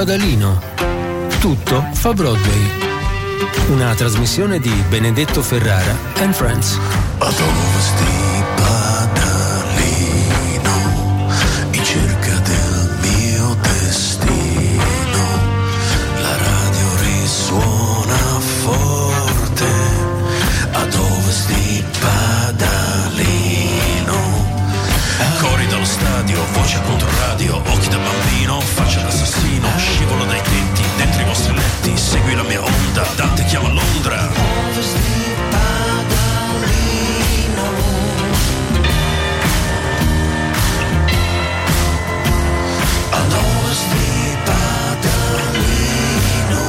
Padalino. Tutto fa Broadway. Una trasmissione di Benedetto Ferrara and Friends. Ad ovest di Padalino, in cerca del mio destino, la radio risuona forte. Ad ovest di Padalino, cori dallo stadio, voce contro radio, occhi da bambino, faccia d'assassino, scivolo dai tetti, dentro i vostri letti, segui la mia onda, Dante chiama Londra. Ovest di Padalino, ad ovest di Padalino.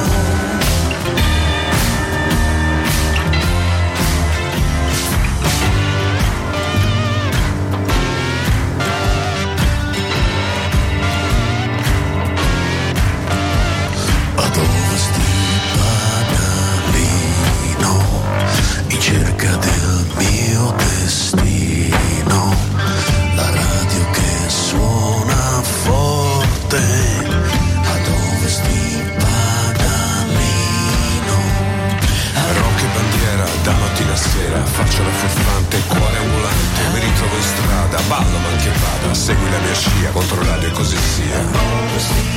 Ad ovest di Padalino, in cerca del mio destino, la radio che suona forte. Ad ovest di Padalino, rock e bandiera da mattina a sera, faccia la furfante, cuore ambulante, mi ritrovo in strada, ballo ma che vada, segui la mia scia, contro radio e così sia. Ad ovest di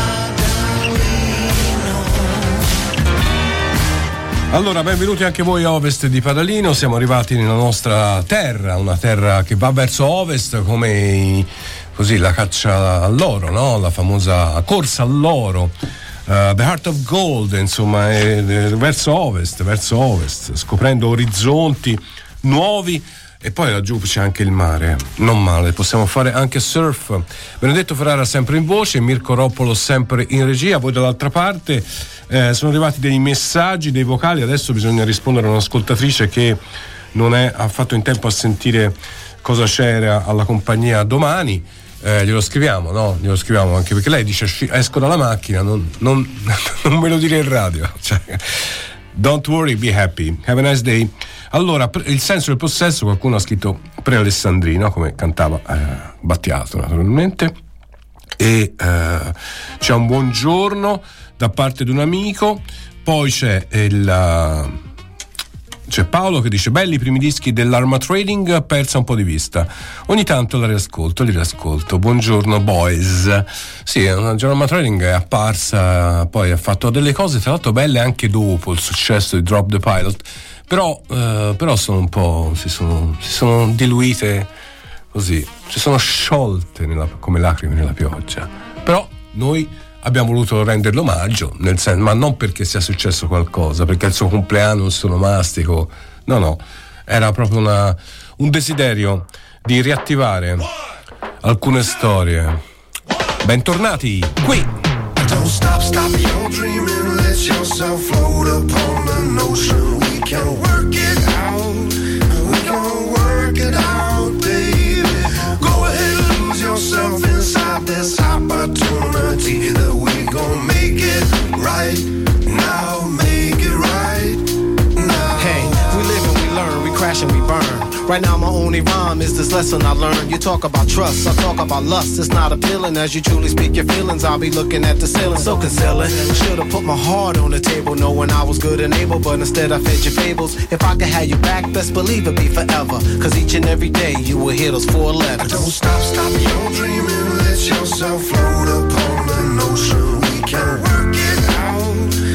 Allora, benvenuti anche voi a Ovest di Padalino. Siamo arrivati nella nostra terra, una terra che va verso ovest, come così la caccia all'oro, no? La famosa corsa all'oro, The Heart of Gold, insomma, verso ovest, scoprendo orizzonti nuovi. E poi laggiù c'è anche il mare, non male, possiamo fare anche surf. Benedetto Ferrara sempre in voce, Mirko Roppolo sempre in regia, voi dall'altra parte. Sono arrivati dei messaggi, dei vocali, adesso bisogna rispondere a un'ascoltatrice che non ha fatto in tempo a sentire cosa c'era alla compagnia domani. Glielo scriviamo, no? Glielo scriviamo anche perché lei dice esco dalla macchina, non me lo dire in radio. Cioè, don't worry, be happy, have a nice day. Allora, il senso del possesso, qualcuno ha scritto pre-alessandrino, come cantava Battiato naturalmente, e c'è un buongiorno da parte di un amico, poi c'è Paolo che dice belli i primi dischi dell'Arma Trading, persa un po' di vista, ogni tanto li riascolto. Buongiorno boys. Sì, Arma Trading è apparsa, poi ha fatto delle cose tra l'altro belle anche dopo il successo di Drop the Pilot, però sono un po' si sono diluite così, si sono sciolte come lacrime nella pioggia. Però noi abbiamo voluto renderlo omaggio, ma non perché sia successo qualcosa, perché il suo compleanno, il suo onomastico, no, era proprio un desiderio di riattivare alcune storie. Bentornati qui. Don't stop your dreaming, let yourself float upon the notion. We can work it out, baby. Go ahead and lose yourself inside this opportunity that we gon' make it right now, make it right now. Hey, we live and we learn, we crash and we burn. Right now my only rhyme is this lesson I learned. You talk about trust, I talk about lust. It's not appealing as you truly speak your feelings. I'll be looking at the ceiling, so concealing. Should've put my heart on the table, knowing I was good and able, but instead I fed your fables. If I could have you back, best believe it'd be forever. Cause each and every day you will hear those four letters. Don't stop your dreaming, let yourself float upon the notion. We can work it out,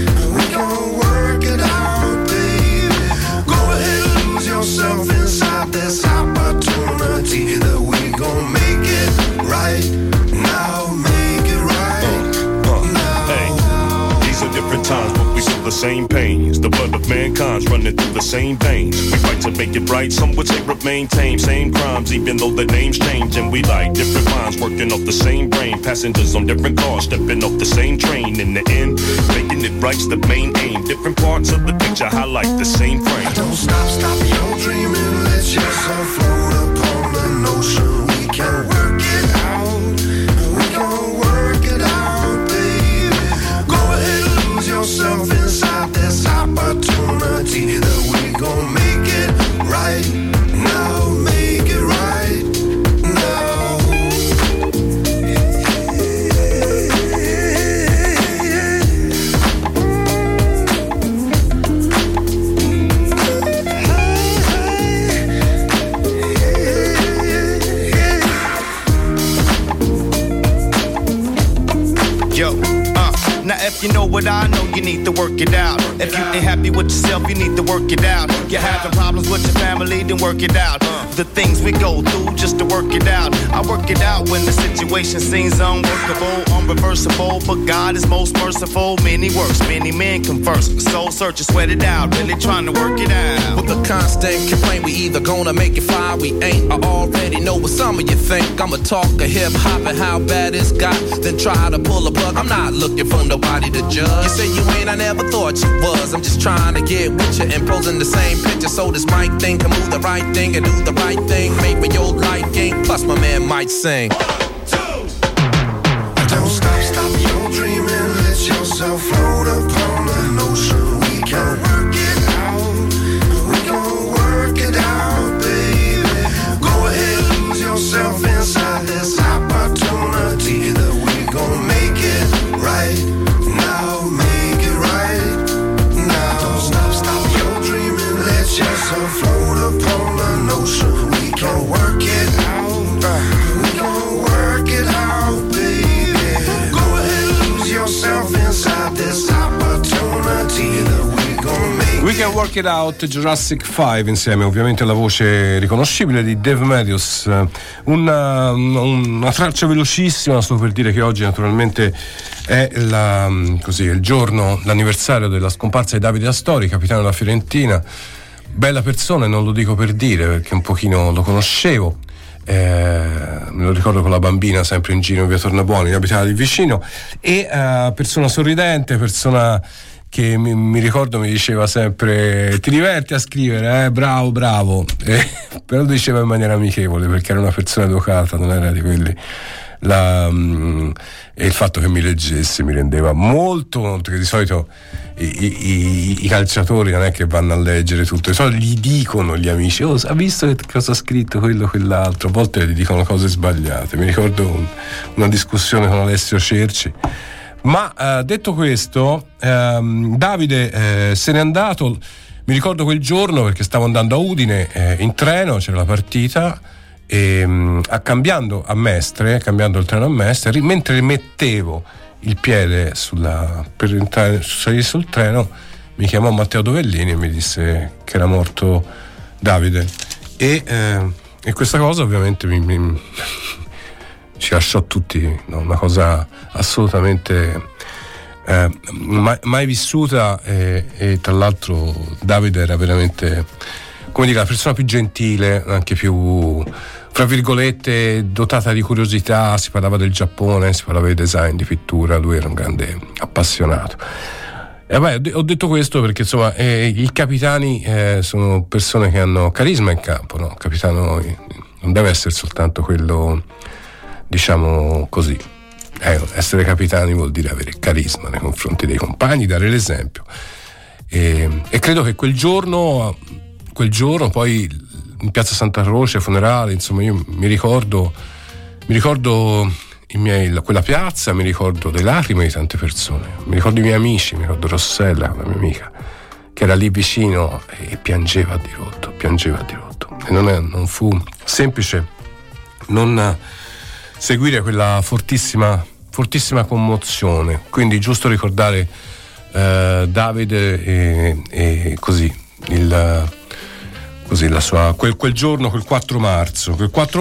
baby. Go ahead and lose yourself inside this opportunity that we gon' make it right now, make it right now. Hey, these are different times, but we feel the same pains. The blood of mankind's running through the same veins. We fight to make it right, some would say remain tame. Same crimes, even though the names change. And we like different minds working off the same brain. Passengers on different cars, stepping off the same train. In the end, making it right's the main aim. Different parts of the picture highlight the same frame. Don't stop your dreaming, let yourself float upon the notion. We can work it out, baby. Go ahead and lose yourself inside this opportunity that we gon' make it right now, make it right now. Yo, now if you know what I know, you need to work it out. If you ain't happy with yourself, you need to work it out. You're having problems with your family, then work it out. The things we go through just to work it out. I work it out when the situation seems unworkable, unreversible, but God is most merciful. Many works, many men converse. Soul search and sweat it out, really trying to work it out. With a constant complaint, we either gonna make it fly, we ain't. I already know what some of you think. I'ma talk a hip-hop and how bad it's got, then try to pull a plug. I'm not looking for nobody to judge. You say you ain't, I never thought you was. I'm just trying to get with you and posing the same picture so this mic thing can move the right thing and do the right thing. Maybe your life game, plus my man might sing. 1, 2. Don't stop your dreaming. Let yourself float upon the ocean. We can work it out. We gon' work it out, baby. Go ahead, lose yourself inside this opportunity that we gon' make it right now. Make it right now. Don't stop your dreaming. Let yourself float upon the ocean. We can work it out. We gon' work it out, baby. Go ahead, lose yourself inside this opportunity that we gon' make. We Can Work It Out, Jurassic 5, insieme ovviamente alla voce riconoscibile di Dave Matthews. Una traccia velocissima, solo per dire che oggi naturalmente è il giorno, l'anniversario della scomparsa di Davide Astori, capitano della Fiorentina. Bella persona, e non lo dico per dire, perché un pochino lo conoscevo. Me lo ricordo con la bambina sempre in giro in via Tornabuoni, abitava lì vicino, e persona sorridente, persona che mi ricordo mi diceva sempre: ti diverti a scrivere, bravo, però lo diceva in maniera amichevole, perché era una persona educata, non era di quelli e il fatto che mi leggessi mi rendeva molto, perché di solito i calciatori non è che vanno a leggere tutto, di solito gli dicono gli amici: oh, ha visto che cosa ha scritto quello, quell'altro, a volte gli dicono cose sbagliate. Mi ricordo una discussione con Alessio Cerci. Ma detto questo, Davide se n'è andato. Mi ricordo quel giorno perché stavo andando a Udine in treno, c'era la partita, e cambiando il treno a Mestre, mentre mettevo il piede per salire sul treno, mi chiamò Matteo Dovellini e mi disse che era morto Davide, e questa cosa ovviamente ci lasciò tutti, no? Una cosa assolutamente mai vissuta, e tra l'altro Davide era veramente, come dire, la persona più gentile, anche più, fra virgolette, dotata di curiosità. Si parlava del Giappone, si parlava di design, di pittura, lui era un grande appassionato. E vabbè, ho detto questo perché insomma i capitani sono persone che hanno carisma in campo, no? Il capitano non deve essere soltanto quello, diciamo così, essere capitani vuol dire avere carisma nei confronti dei compagni, dare l'esempio, e credo che quel giorno poi in piazza Santa Croce, funerale, insomma, io mi ricordo quella piazza, mi ricordo le lacrime di tante persone, mi ricordo i miei amici, mi ricordo Rossella, la mia amica, che era lì vicino e piangeva a dirotto, e non fu semplice non seguire quella fortissima commozione. Quindi giusto ricordare Davide e così la sua quel giorno, quel 4 marzo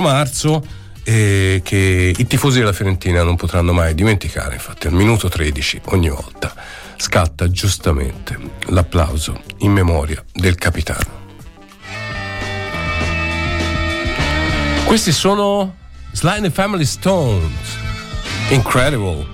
che i tifosi della Fiorentina non potranno mai dimenticare. Infatti al minuto 13 ogni volta scatta giustamente l'applauso in memoria del capitano. Questi sono Sly and the Family Stones, Incredible.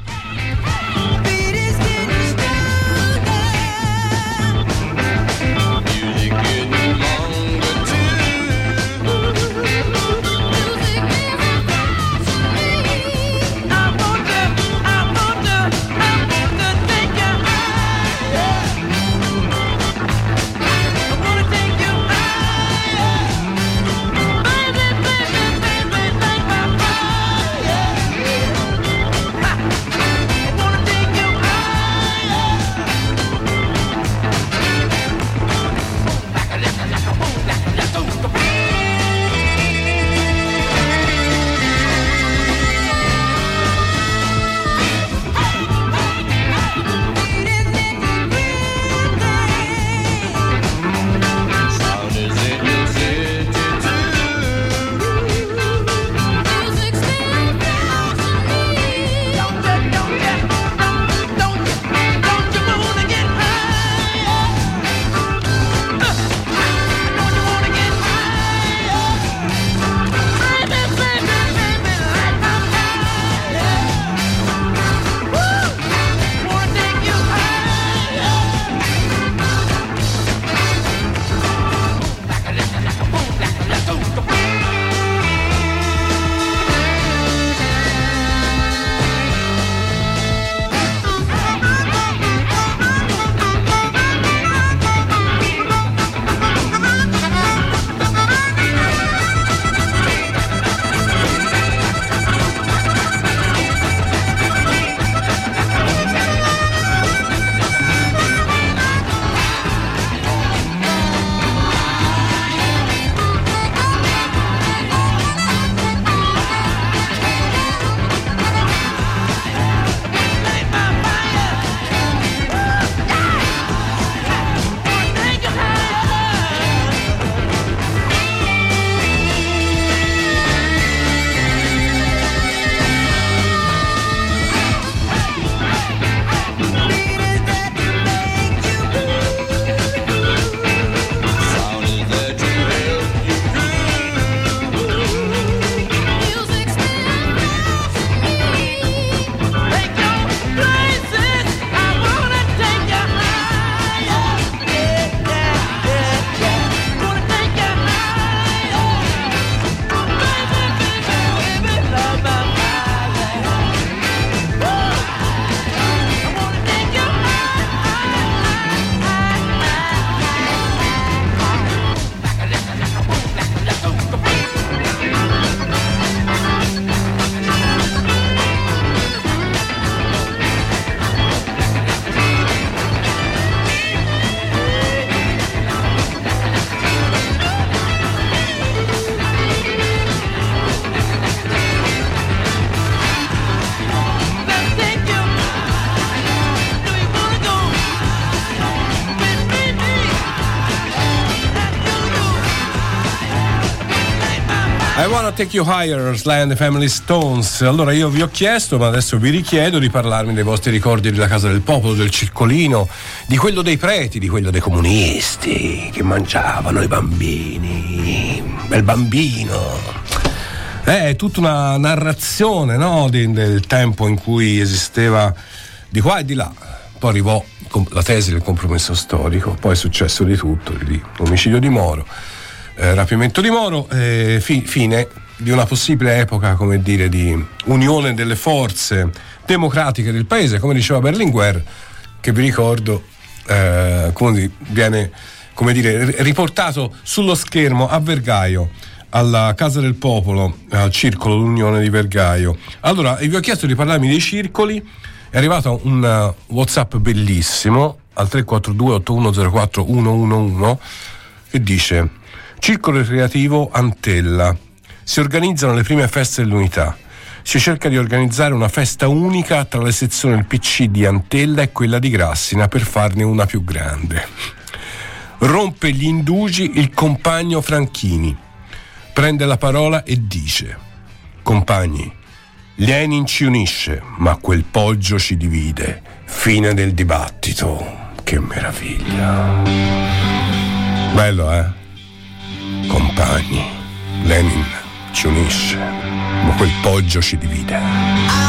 I Wanna Take You Higher, Sly and the Family Stones. Allora io vi ho chiesto, ma adesso vi richiedo di parlarmi dei vostri ricordi della Casa del Popolo, del circolino, di quello dei preti, di quello dei comunisti che mangiavano i bambini. Bel bambino. È tutta una narrazione, no? Del tempo in cui esisteva di qua e di là. Poi arrivò la tesi del compromesso storico, poi è successo di tutto, di omicidio di Moro, rapimento di Moro, fine di una possibile epoca, come dire, di unione delle forze democratiche del paese, come diceva Berlinguer, che vi ricordo viene, come dire, riportato sullo schermo a Vergaio, alla Casa del Popolo, al circolo l'Unione di Vergaio. Allora, vi ho chiesto di parlarmi dei circoli, è arrivato un WhatsApp bellissimo al 342 8104 111 che dice: Circolo Ricreativo Antella. Si organizzano le prime feste dell'unità. Si cerca di organizzare una festa unica tra le sezioni del PC di Antella e quella di Grassina per farne una più grande. Rompe gli indugi il compagno Franchini. Prende la parola e dice: compagni, Lenin ci unisce, ma quel Poggio ci divide. Fine del dibattito. Che meraviglia. Bello, eh? Compagni, Lenin ci unisce, ma quel Poggio ci divide.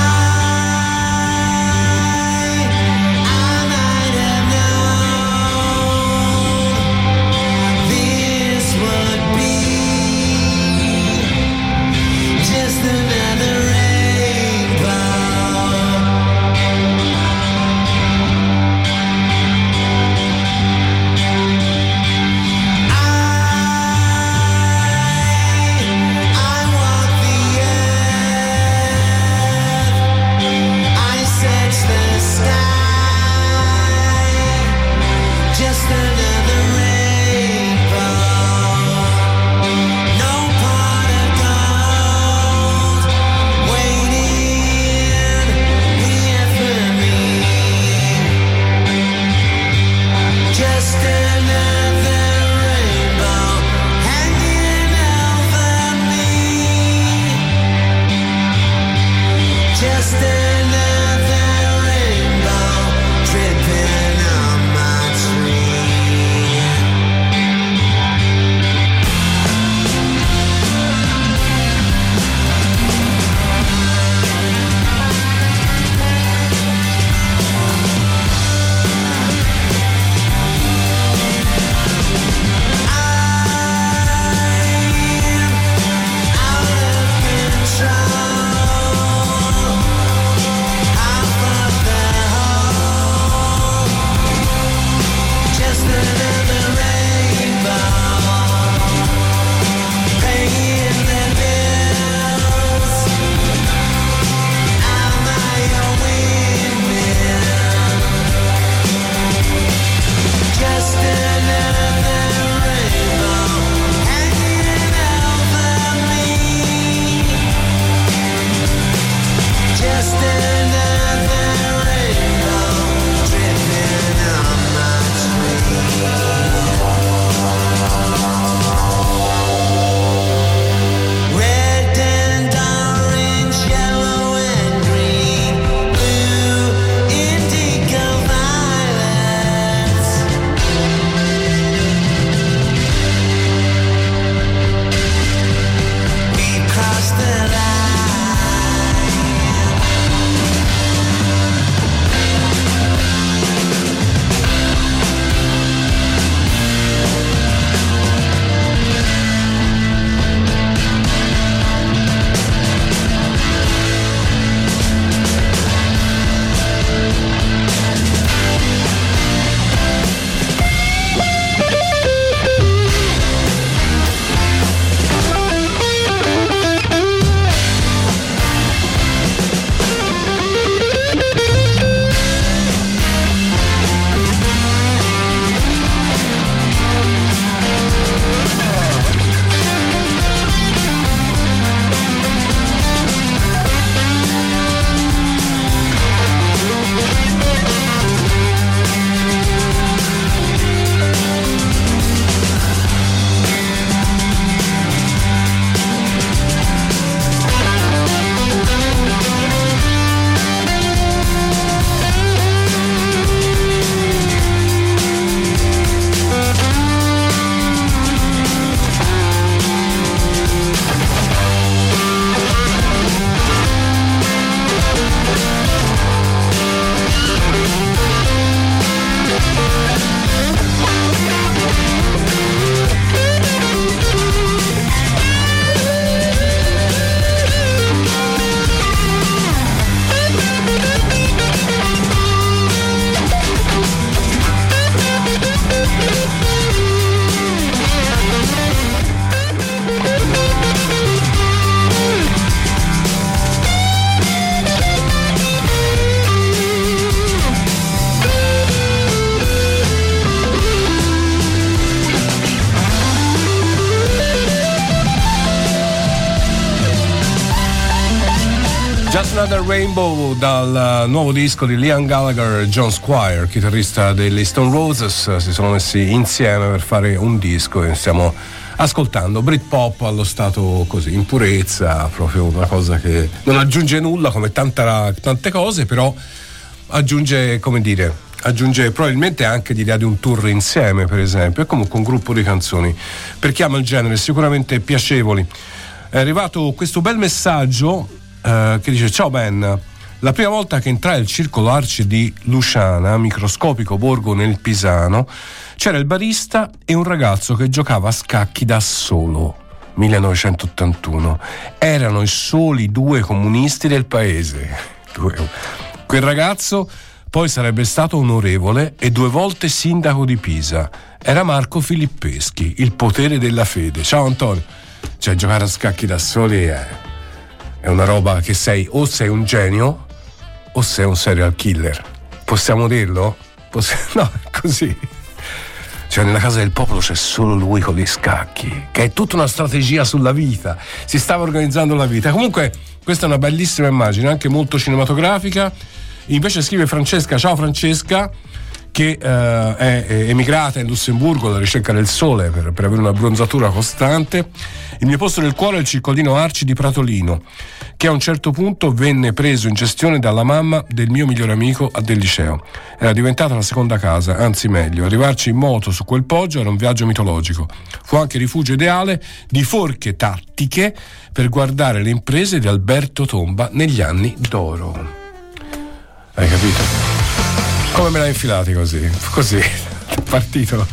Another Rainbow dal nuovo disco di Liam Gallagher e John Squire, chitarrista degli Stone Roses. Si sono messi insieme per fare un disco e stiamo ascoltando Britpop allo stato così, in purezza, proprio una cosa che non aggiunge nulla come tante cose, però aggiunge, come dire, aggiunge probabilmente anche l'idea di un tour insieme, per esempio, e comunque un gruppo di canzoni per chi ama il genere sicuramente piacevoli. È arrivato questo bel messaggio che dice: ciao Ben, la prima volta che entrai al Circolo Arci di Luciana, microscopico borgo nel Pisano, c'era il barista e un ragazzo che giocava a scacchi da solo. 1981. Erano i soli due comunisti del paese. Quel ragazzo poi sarebbe stato onorevole e 2 volte sindaco di Pisa. Era Marco Filippeschi, il potere della fede. Ciao Antonio. Cioè, giocare a scacchi da soli è una roba che o sei un genio o sei un serial killer. Possiamo dirlo? No, è così. Cioè, nella casa del popolo c'è solo lui con gli scacchi, che è tutta una strategia sulla vita. Si stava organizzando la vita. Comunque, questa è una bellissima immagine, anche molto cinematografica. Invece scrive Francesca: ciao Francesca, che è emigrata in Lussemburgo alla ricerca del sole per avere una bronzatura costante. Il mio posto del cuore è il circolino Arci di Pratolino, che a un certo punto venne preso in gestione dalla mamma del mio migliore amico del liceo. Era diventata la seconda casa, anzi meglio, arrivarci in moto su quel poggio era un viaggio mitologico. Fu anche rifugio ideale di forche tattiche per guardare le imprese di Alberto Tomba negli anni d'oro. Hai capito? Come me l'hai infilati così? Così, partito.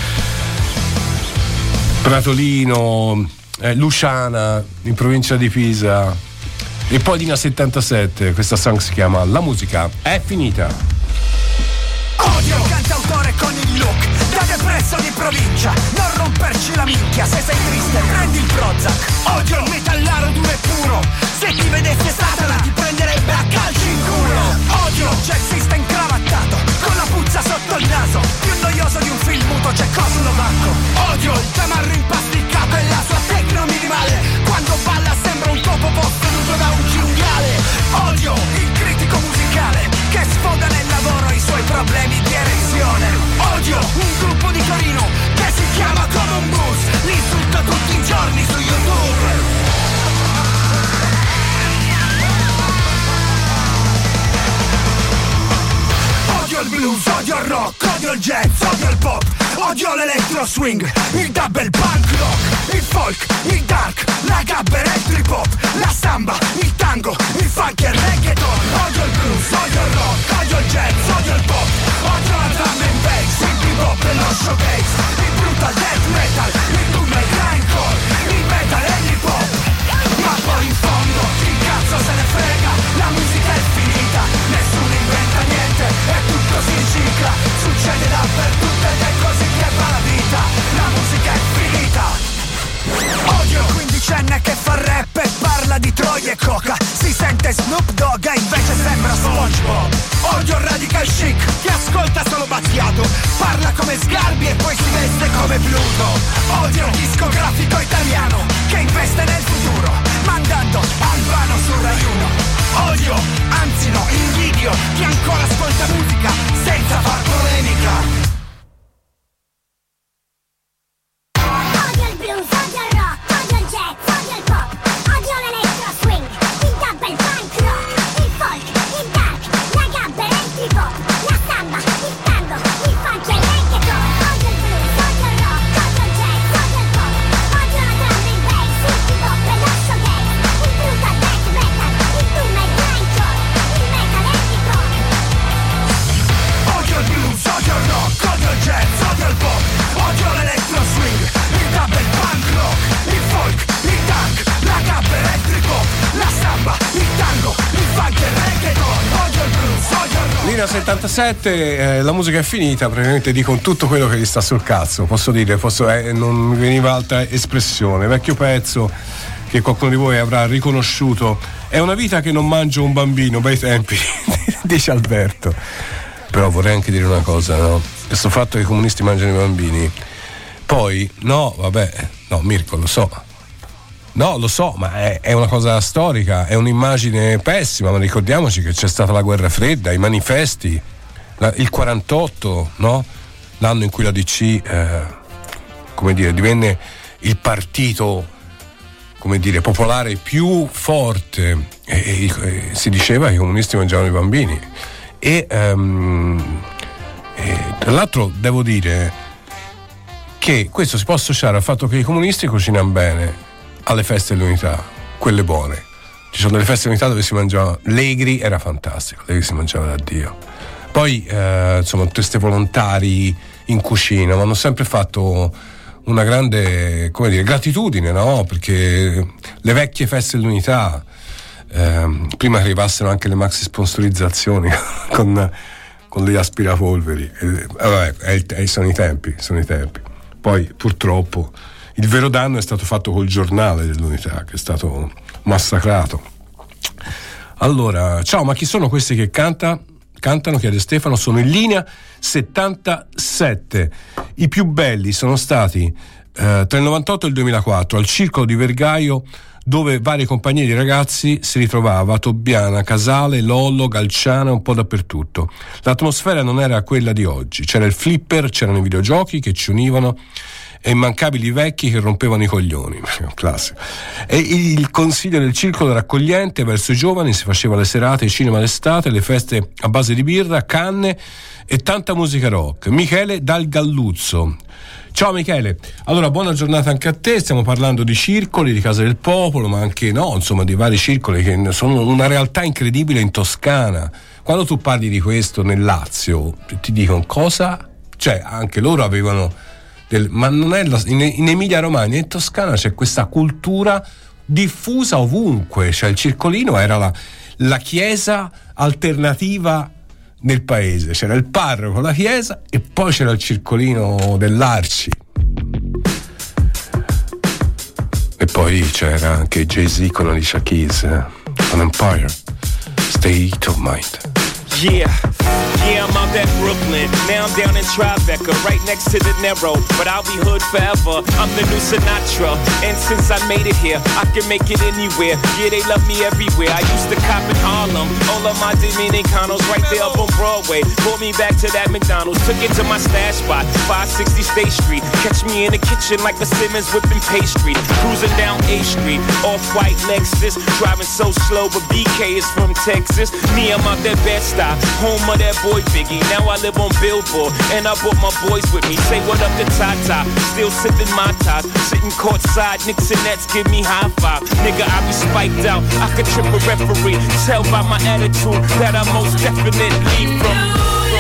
Pratolino, Luciana, in provincia di Pisa, e poi Dina 77, questa song si chiama La musica è finita. Odio cantautore con il look da depresso di provincia, non romperci la minchia, se sei triste prendi il Prozac. Odio il metallaro duro e puro, se ti vedesse Satana ti prenderebbe a calci in culo. Odio jazzista incravattato con la puzza sotto il naso, più noioso di un film muto cecoslovacco. Odio il tamarro impasticato e la sua tecno minimale, quando balla sembra un topo posseduto da un cinghiale. Odio il critico musicale che sfoga nel lavoro i suoi problemi di erezione. Odio un gruppo di Torino che si chiama come un bus, li insulto tutti i giorni su YouTube. Odio il blues, odio il rock, odio il jazz, odio il pop, odio l'electro swing, il double punk rock, il folk, il dark, la gabber e il trip hop, la samba, il tango, il funk e il reggaeton. Odio il blues, odio il rock, odio il jazz, odio il pop, odio la drum and bass, il bebop e lo showcase, il brutal death metal, il doom e il grindcore, il metal e l'hip hop. Ma poi in fondo chi cazzo se ne frega, la musica è finita, nessuno inventa niente e tutto si ricicla, succede dappertutto ed è così che va la vita, la musica è finita. Odio il quindicenne che fa rap e parla di troie e coca, si sente Snoop Dogg e invece sembra SpongeBob. Odio il radical chic che ascolta solo Battiato, parla come Sgarbi e poi si veste come Pluto. Odio il discografico italiano che investe nel futuro, mandando Albano su Rai 1. Odio, anzi no, invidio chi ancora ascolta musica senza far polemica. Lina 77, la musica è finita, praticamente dico tutto quello che gli sta sul cazzo, posso dire, non mi veniva altra espressione. Vecchio pezzo che qualcuno di voi avrà riconosciuto, è una vita che non mangio un bambino, bei tempi, dice Alberto. Però vorrei anche dire una cosa, no? Questo fatto che i comunisti mangiano i bambini, poi, no, Mirko, lo so, No, lo so, ma è una cosa storica, è un'immagine pessima, ma ricordiamoci che c'è stata la guerra fredda, i manifesti, il 48, no? L'anno in cui la DC divenne il partito, popolare più forte, e si diceva che i comunisti mangiavano i bambini. E tra l'altro devo dire che questo si può associare al fatto che i comunisti cucinano bene alle feste dell'unità, quelle buone. Ci sono delle feste dell'unità dove si mangiava, l'Egri era fantastico, l'Egri si mangiava da Dio. Poi tutti questi volontari in cucina mi hanno sempre fatto una grande, gratitudine, no? Perché le vecchie feste dell'unità, prima che arrivassero anche le maxi sponsorizzazioni con gli aspirapolveri, sono i tempi. Poi purtroppo il vero danno è stato fatto col giornale dell'unità, che è stato massacrato. Allora, ciao, ma chi sono questi che cantano? Chiede Stefano. Sono in linea 77. I più belli sono stati tra il 98 e il 2004 al Circolo di Vergaio, dove varie compagnie di ragazzi si ritrovava, Tobbiana, Casale, Lollo, Galciana, un po' dappertutto. L'atmosfera non era quella di oggi, c'era il flipper, c'erano i videogiochi che ci univano e immancabili vecchi che rompevano i coglioni, classico. E il consiglio del circolo era accogliente verso i giovani, si faceva le serate, il cinema d'estate, le feste a base di birra, canne e tanta musica rock. Michele dal Galluzzo. Ciao Michele, allora buona giornata anche a te. Stiamo parlando di circoli, di Casa del Popolo, ma anche di vari circoli che sono una realtà incredibile in Toscana. Quando tu parli di questo nel Lazio ti dicono cosa? Cioè anche loro avevano ma non è in Emilia Romagna, in Toscana c'è questa cultura diffusa ovunque. Cioè il circolino era la chiesa alternativa nel paese, c'era il parroco, la chiesa e poi c'era il circolino dell'Arci, e poi c'era anche Jay-Z con Alicia Keys, on Empire, State of Mind. Yeah, I'm out at Brooklyn. Now I'm down in Tribeca, right next to the Narrow. But I'll be hood forever. I'm the new Sinatra. And since I made it here, I can make it anywhere. Yeah, they love me everywhere. I used to cop in Harlem. All of my Dominicanos right there up on Broadway. Brought me back to that McDonald's. Took it to my stash spot, 560 State Street. Catch me in the kitchen like a Simmons whipping pastry. Cruising down A Street, off-white Lexus. Driving so slow, but BK is from Texas. Me, I'm out that Bed-Stuy, home of that boy Biggie. Now I live on Billboard, and I brought my boys with me. Say what up to Tata, still sipping my ties. Sitting courtside, Knicks and Nets give me high five. Nigga, I be spiked out, I could trip a referee. Tell by my attitude that I most definitely from.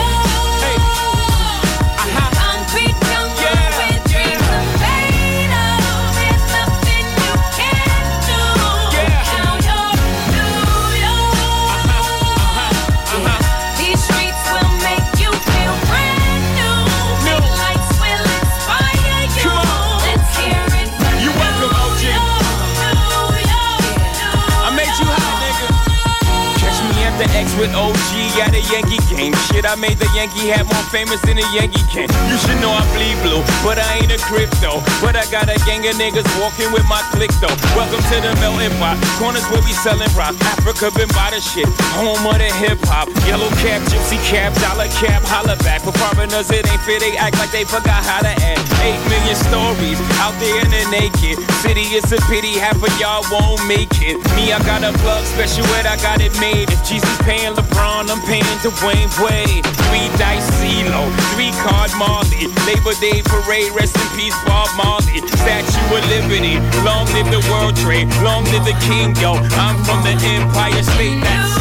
With OG at a Yankee game. Shit, I made the Yankee hat more famous than a Yankee can. You should know I bleed blue, but I ain't a crypto. But I got a gang of niggas walking with my click though. Welcome to the melting pot. Corners where we selling rock. Africa been by the shit. Home of the hip hop. Yellow cap, gypsy cap, dollar cap, holla back. For foreigners it ain't fair, they act like they forgot how to act. 8 million stories out there in the naked city. It's a pity half of y'all won't make it. Me, I got a plug special ed, I got it made. If Jesus paying LeBron, I'm paying Dwayne Wade. 3 dice CeeLo, 3 card Marley. Labor Day parade, rest in peace Bob Marley. Statue of Liberty, long live the World Trade, long live the King, yo. I'm from the Empire State, that's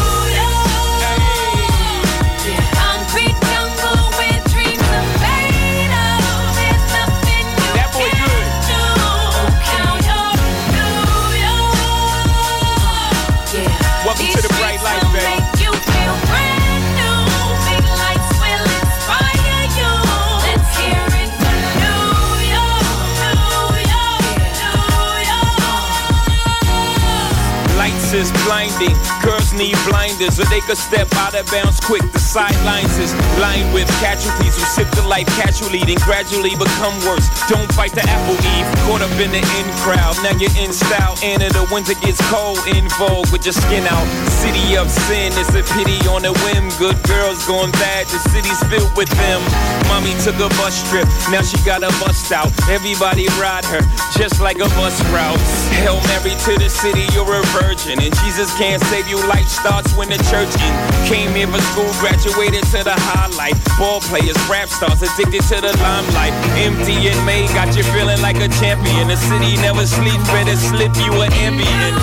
is blinding. blinding. Girls need blinders so they could step out of bounds quick. The sidelines is lined with casualties who sip the life casually, then gradually become worse. Don't fight the apple eve, caught up in the in crowd. Now you're in style, and the winter gets cold, in vogue with your skin out. City of sin, it's a pity on a whim. Good girls going bad, the city's filled with them. Mommy took a bus trip, now she got a bust out. Everybody ride her, just like a bus route. Hail Mary to the city, you're a virgin, and Jesus can't save you. Life starts when the church in. Came here for school, graduated to the highlight. Ball players, rap stars, addicted to the limelight. Empty and May got you feeling like a champion. The city never sleeps, better slip you an ambient.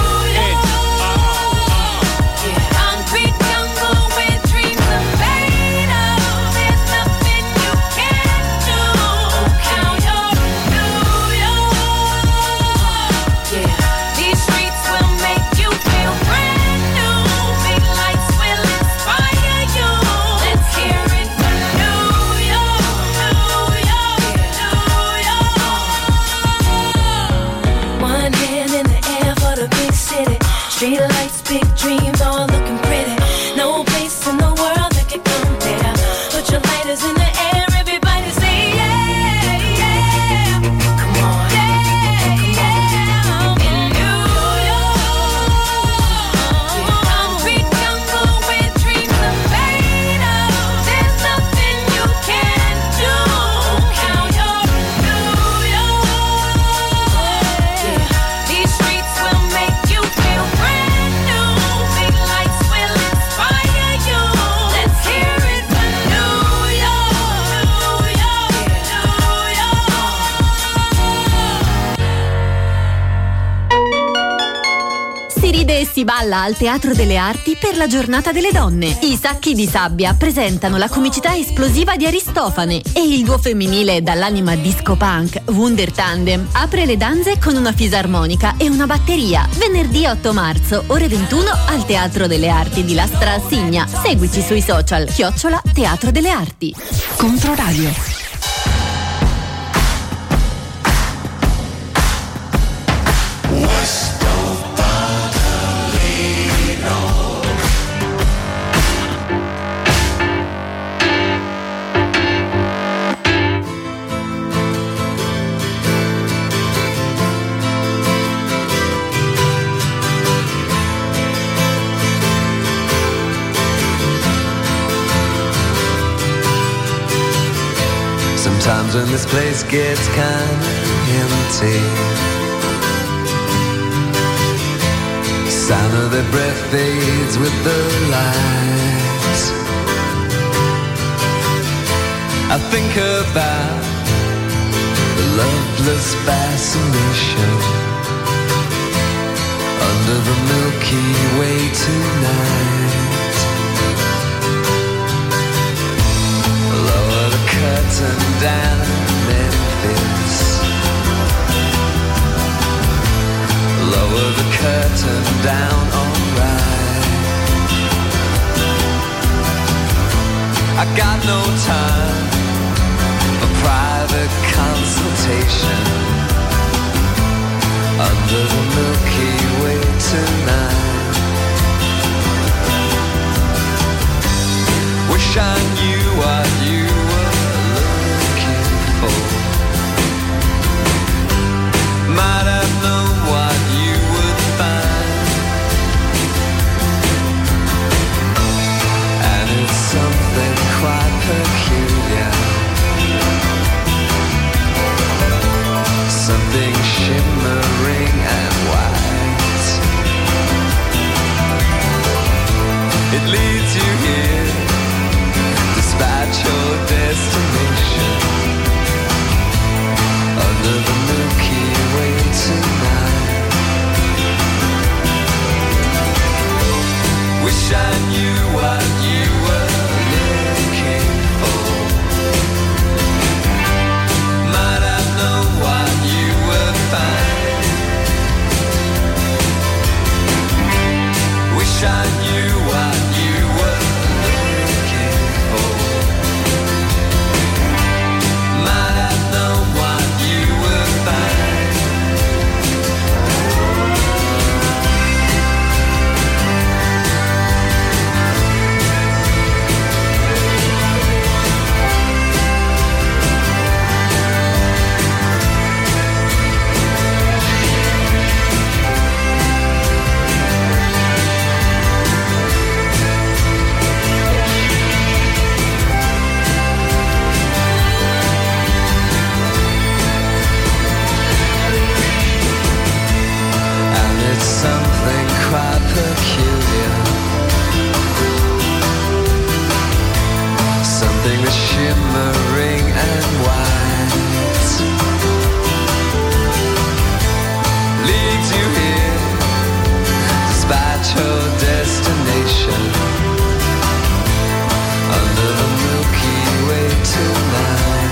Street lights, big dreams, all looking pretty. No place in the world that could compare. Put your lighters in the air, everybody say yeah, yeah. Come on, yeah, yeah. In New York, concrete jungle where dreams are made of. There's nothing you can't do. Count your New York. Yeah. These streets will make you feel brand. E si balla al Teatro delle Arti per la Giornata delle Donne. I Sacchi di Sabbia presentano la comicità esplosiva di Aristofane e il duo femminile dall'anima disco punk Wunder Tandem apre le danze con una fisarmonica e una batteria. Venerdì 8 marzo, ore 21 al Teatro delle Arti di Lastra a Signa. Seguici sui social @Teatro delle Arti. Controradio. Sometimes when this place gets kind of empty, the sound of their breath fades with the light. I think about the loveless fascination under the Milky Way tonight. Lower the curtain down Memphis. Lower the curtain down, alright. I got no time for private consultation under the Milky Way tonight. Wish I knew what you were looking for. Might have known what you would find. And it's something quite peculiar, something shimmering and white. It leads you here despite everything that's shimmering and white leads you here despite your destination under the Milky Way tonight.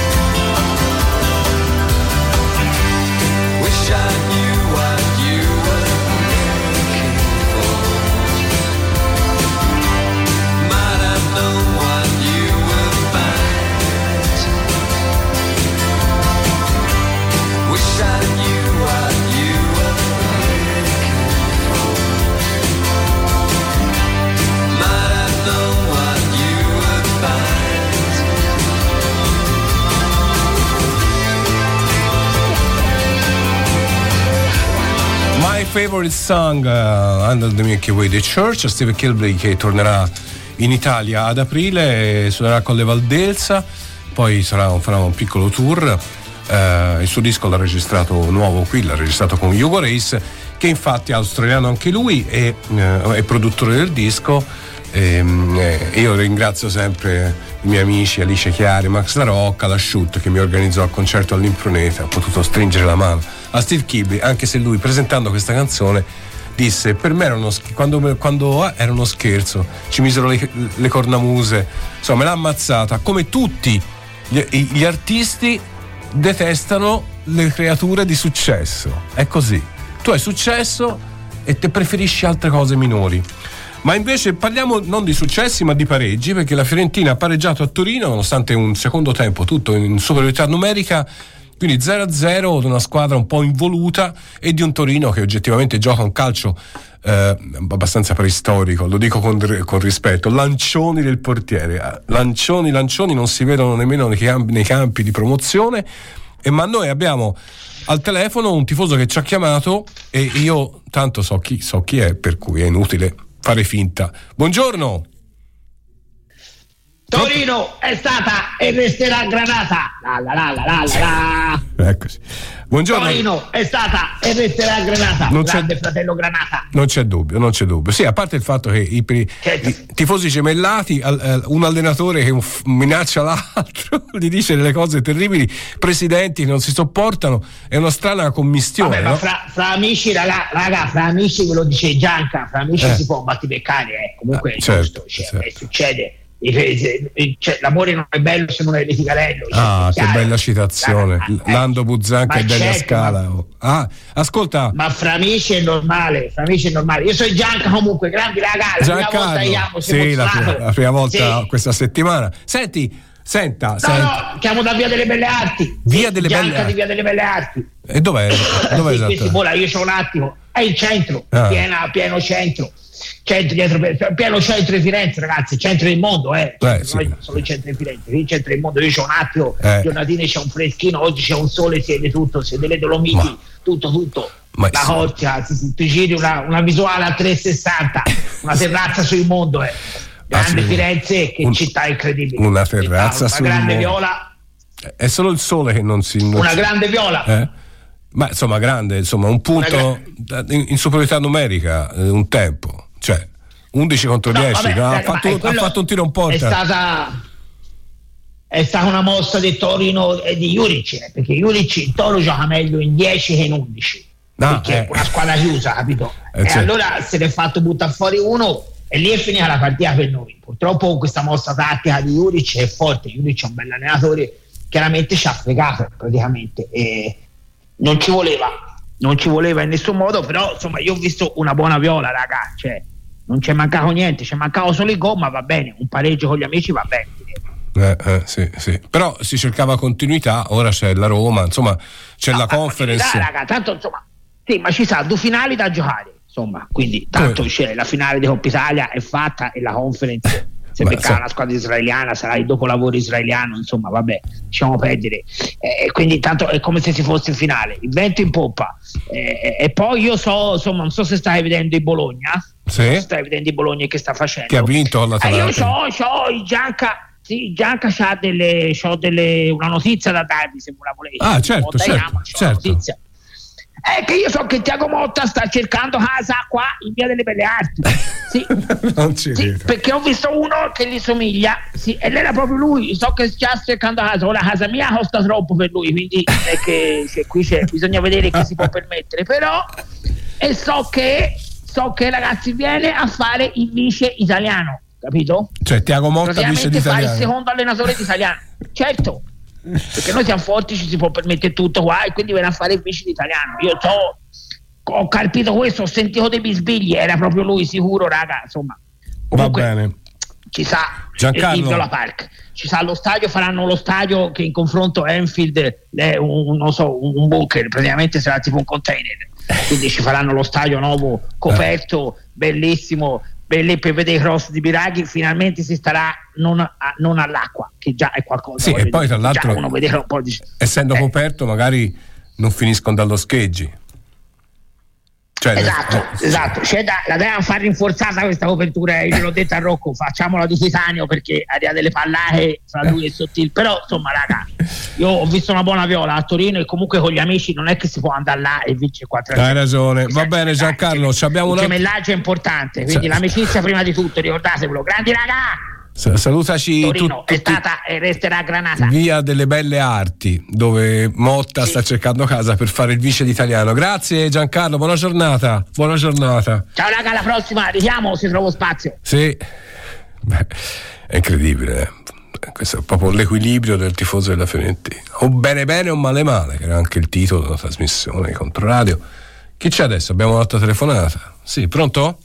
Wish I knew what you were looking for. Might have known what you would find. Wish I knew what you were looking for. Might have known what you would find. My favorite song, Under the Milky Way, The Church, Steve Kilbey, che tornerà in Italia ad aprile, suonerà con le Valdelsa, poi farà un piccolo tour. Il suo disco l'ha registrato nuovo qui, l'ha registrato con Hugo Reis, che infatti è australiano anche lui, è produttore del disco. Io ringrazio sempre i miei amici Alice Chiari, Max La Rocca, la Shoot, che mi organizzò al concerto all'Impruneta. Ho potuto stringere la mano a Steve Kilbey, anche se lui, presentando questa canzone, disse: per me era quando era uno scherzo, ci misero le cornamuse, insomma me l'ha ammazzata. Come tutti gli artisti detestano le creature di successo, è così. Tu hai successo e te preferisci altre cose minori. Ma invece parliamo non di successi ma di pareggi, perché la Fiorentina ha pareggiato a Torino nonostante un secondo tempo tutto in superiorità numerica, quindi 0-0 di una squadra un po' involuta e di un Torino che oggettivamente gioca un calcio abbastanza preistorico, lo dico con rispetto. Lancioni del portiere, lancioni non si vedono nemmeno nei campi di promozione. Ma noi abbiamo al telefono un tifoso che ci ha chiamato e io tanto so chi è, per cui è inutile fare finta. Buongiorno. Torino è stata e resterà Granata. Eccoci. Buongiorno. Torino è stata e resterà Granata. Grande fratello Granata. Non c'è dubbio. Sì, a parte il fatto che i tifosi gemellati, un allenatore che minaccia l'altro, gli dice delle cose terribili, presidenti che non si sopportano, è una strana commistione. Vabbè, no? ma fra amici, raga, fra amici ve lo dice Gianca, fra amici si può battibeccare, comunque è certo, giusto, certo. Succede. L'amore non è bello se non è di Figarello. Che bella citazione. Lando Buzzanca e Delia Scala. Ascolta. Ma fra amici è normale, Io sono Gianca comunque, grandi ragazzi. La prima volta questa settimana. Senta. No, chiamo da Via delle Belle Arti. Via delle Belle Arti. Via delle Belle Arti. E dov'è? Dov'è esatto? Io c'ho un attimo. È il centro, pieno centro. Pieno centro di Firenze, ragazzi, centro del mondo, non solo il centro di Firenze, il centro del mondo. Io c'ho un attimo, giornatine c'è un freschino, oggi c'è un sole, si vede le Dolomiti, tutto. La Corsia, ti giri una visuale a 360, una terrazza sul mondo, grande Firenze, che città incredibile. Una terrazza sul mondo. Una grande viola. È solo il sole che non si. Una grande viola. Ma insomma, un punto in superiorità numerica, un tempo. Cioè 11 contro 10, ha fatto un tiro in porta. È stata una mossa di Torino e di Juric, perché Juric in Toro gioca meglio in 10 che in 11, perché è una squadra chiusa, capito? Certo. Allora se ne è fatto buttare fuori uno e lì è finita la partita per noi. Purtroppo questa mossa tattica di Juric è forte. Juric è un bel allenatore, chiaramente ci ha fregato praticamente e non ci voleva in nessun modo, però insomma io ho visto una buona viola, raga, cioè non c'è mancato niente, c'è mancato solo il gol, ma va bene, un pareggio con gli amici va bene. Sì. Però si cercava continuità, ora c'è la Roma, insomma c'è la Conference. Raga, tanto insomma, sì, ma ci sa due finali da giocare, insomma, quindi tanto c'è la finale di Coppa Italia è fatta e la Conference se beccava la squadra israeliana sarà il dopolavoro israeliano, insomma vabbè, lasciamo perdere, quindi tanto è come se si fosse in finale, il vento in poppa, e poi io insomma non so se stai vedendo il Bologna, stai vedendo il Bologna che sta facendo, che ha vinto l'Atalanta. Io c'ho il Gianca. Sì, Gianca c'ha una notizia da darvi, se me la volete. Certo. Notizia. È che io so che Tiago Motta sta cercando casa qua in Via delle Belle Arti. Sì, non ci sì, perché ho visto uno che gli somiglia, sì, e lei era proprio lui. So che sta cercando casa. Ora casa mia costa troppo per lui, quindi è che bisogna vedere che si può permettere. Però, e so che ragazzi viene a fare il vice italiano, capito? Cioè Tiago Motta vice d'italiano. Fare il secondo allenatore d'italiano, certo. Perché noi siamo forti, ci si può permettere tutto qua, e quindi viene a fare il vice d'italiano. Io ho capito questo, ho sentito dei bisbigli, era proprio lui sicuro, raga, insomma. Comunque, va bene. Ci sa Giancarlo. il Viola Park, ci sa lo stadio, faranno lo stadio che in confronto a Anfield è un bunker, praticamente sarà tipo un container, quindi ci faranno lo stadio nuovo, coperto, bellissimo, lì per vedere i cross di Biraghi. Finalmente si starà non all'acqua, che già è qualcosa. Sì, e poi tra l'altro uno vedere un po' di... essendo coperto magari non finiscono dallo scheggi. Cioè, esatto. La devono far rinforzata questa copertura, io l'ho detto a Rocco, facciamola di titanio perché arriva delle pallate fra lui e Sottil. Però insomma raga, io ho visto una buona Viola a Torino, e comunque con gli amici non è che si può andare là e vincere 4-0. Hai ragione, va bene Giancarlo, abbiamo il gemellaggio è importante, quindi l'amicizia prima di tutto, ricordatevelo. Grandi raga! Salutaci Torino è stata e resterà Granata. Via delle Belle Arti, dove Motta sta cercando casa per fare il vice d'italiano. Grazie Giancarlo, buona giornata. Ciao raga, alla prossima, richiamo se trovo spazio. Sì. Beh, è incredibile, questo è proprio l'equilibrio del tifoso della Fiorentina, o bene o male, che era anche il titolo della trasmissione di Controradio. Chi c'è adesso? Abbiamo un'altra telefonata. Sì, pronto?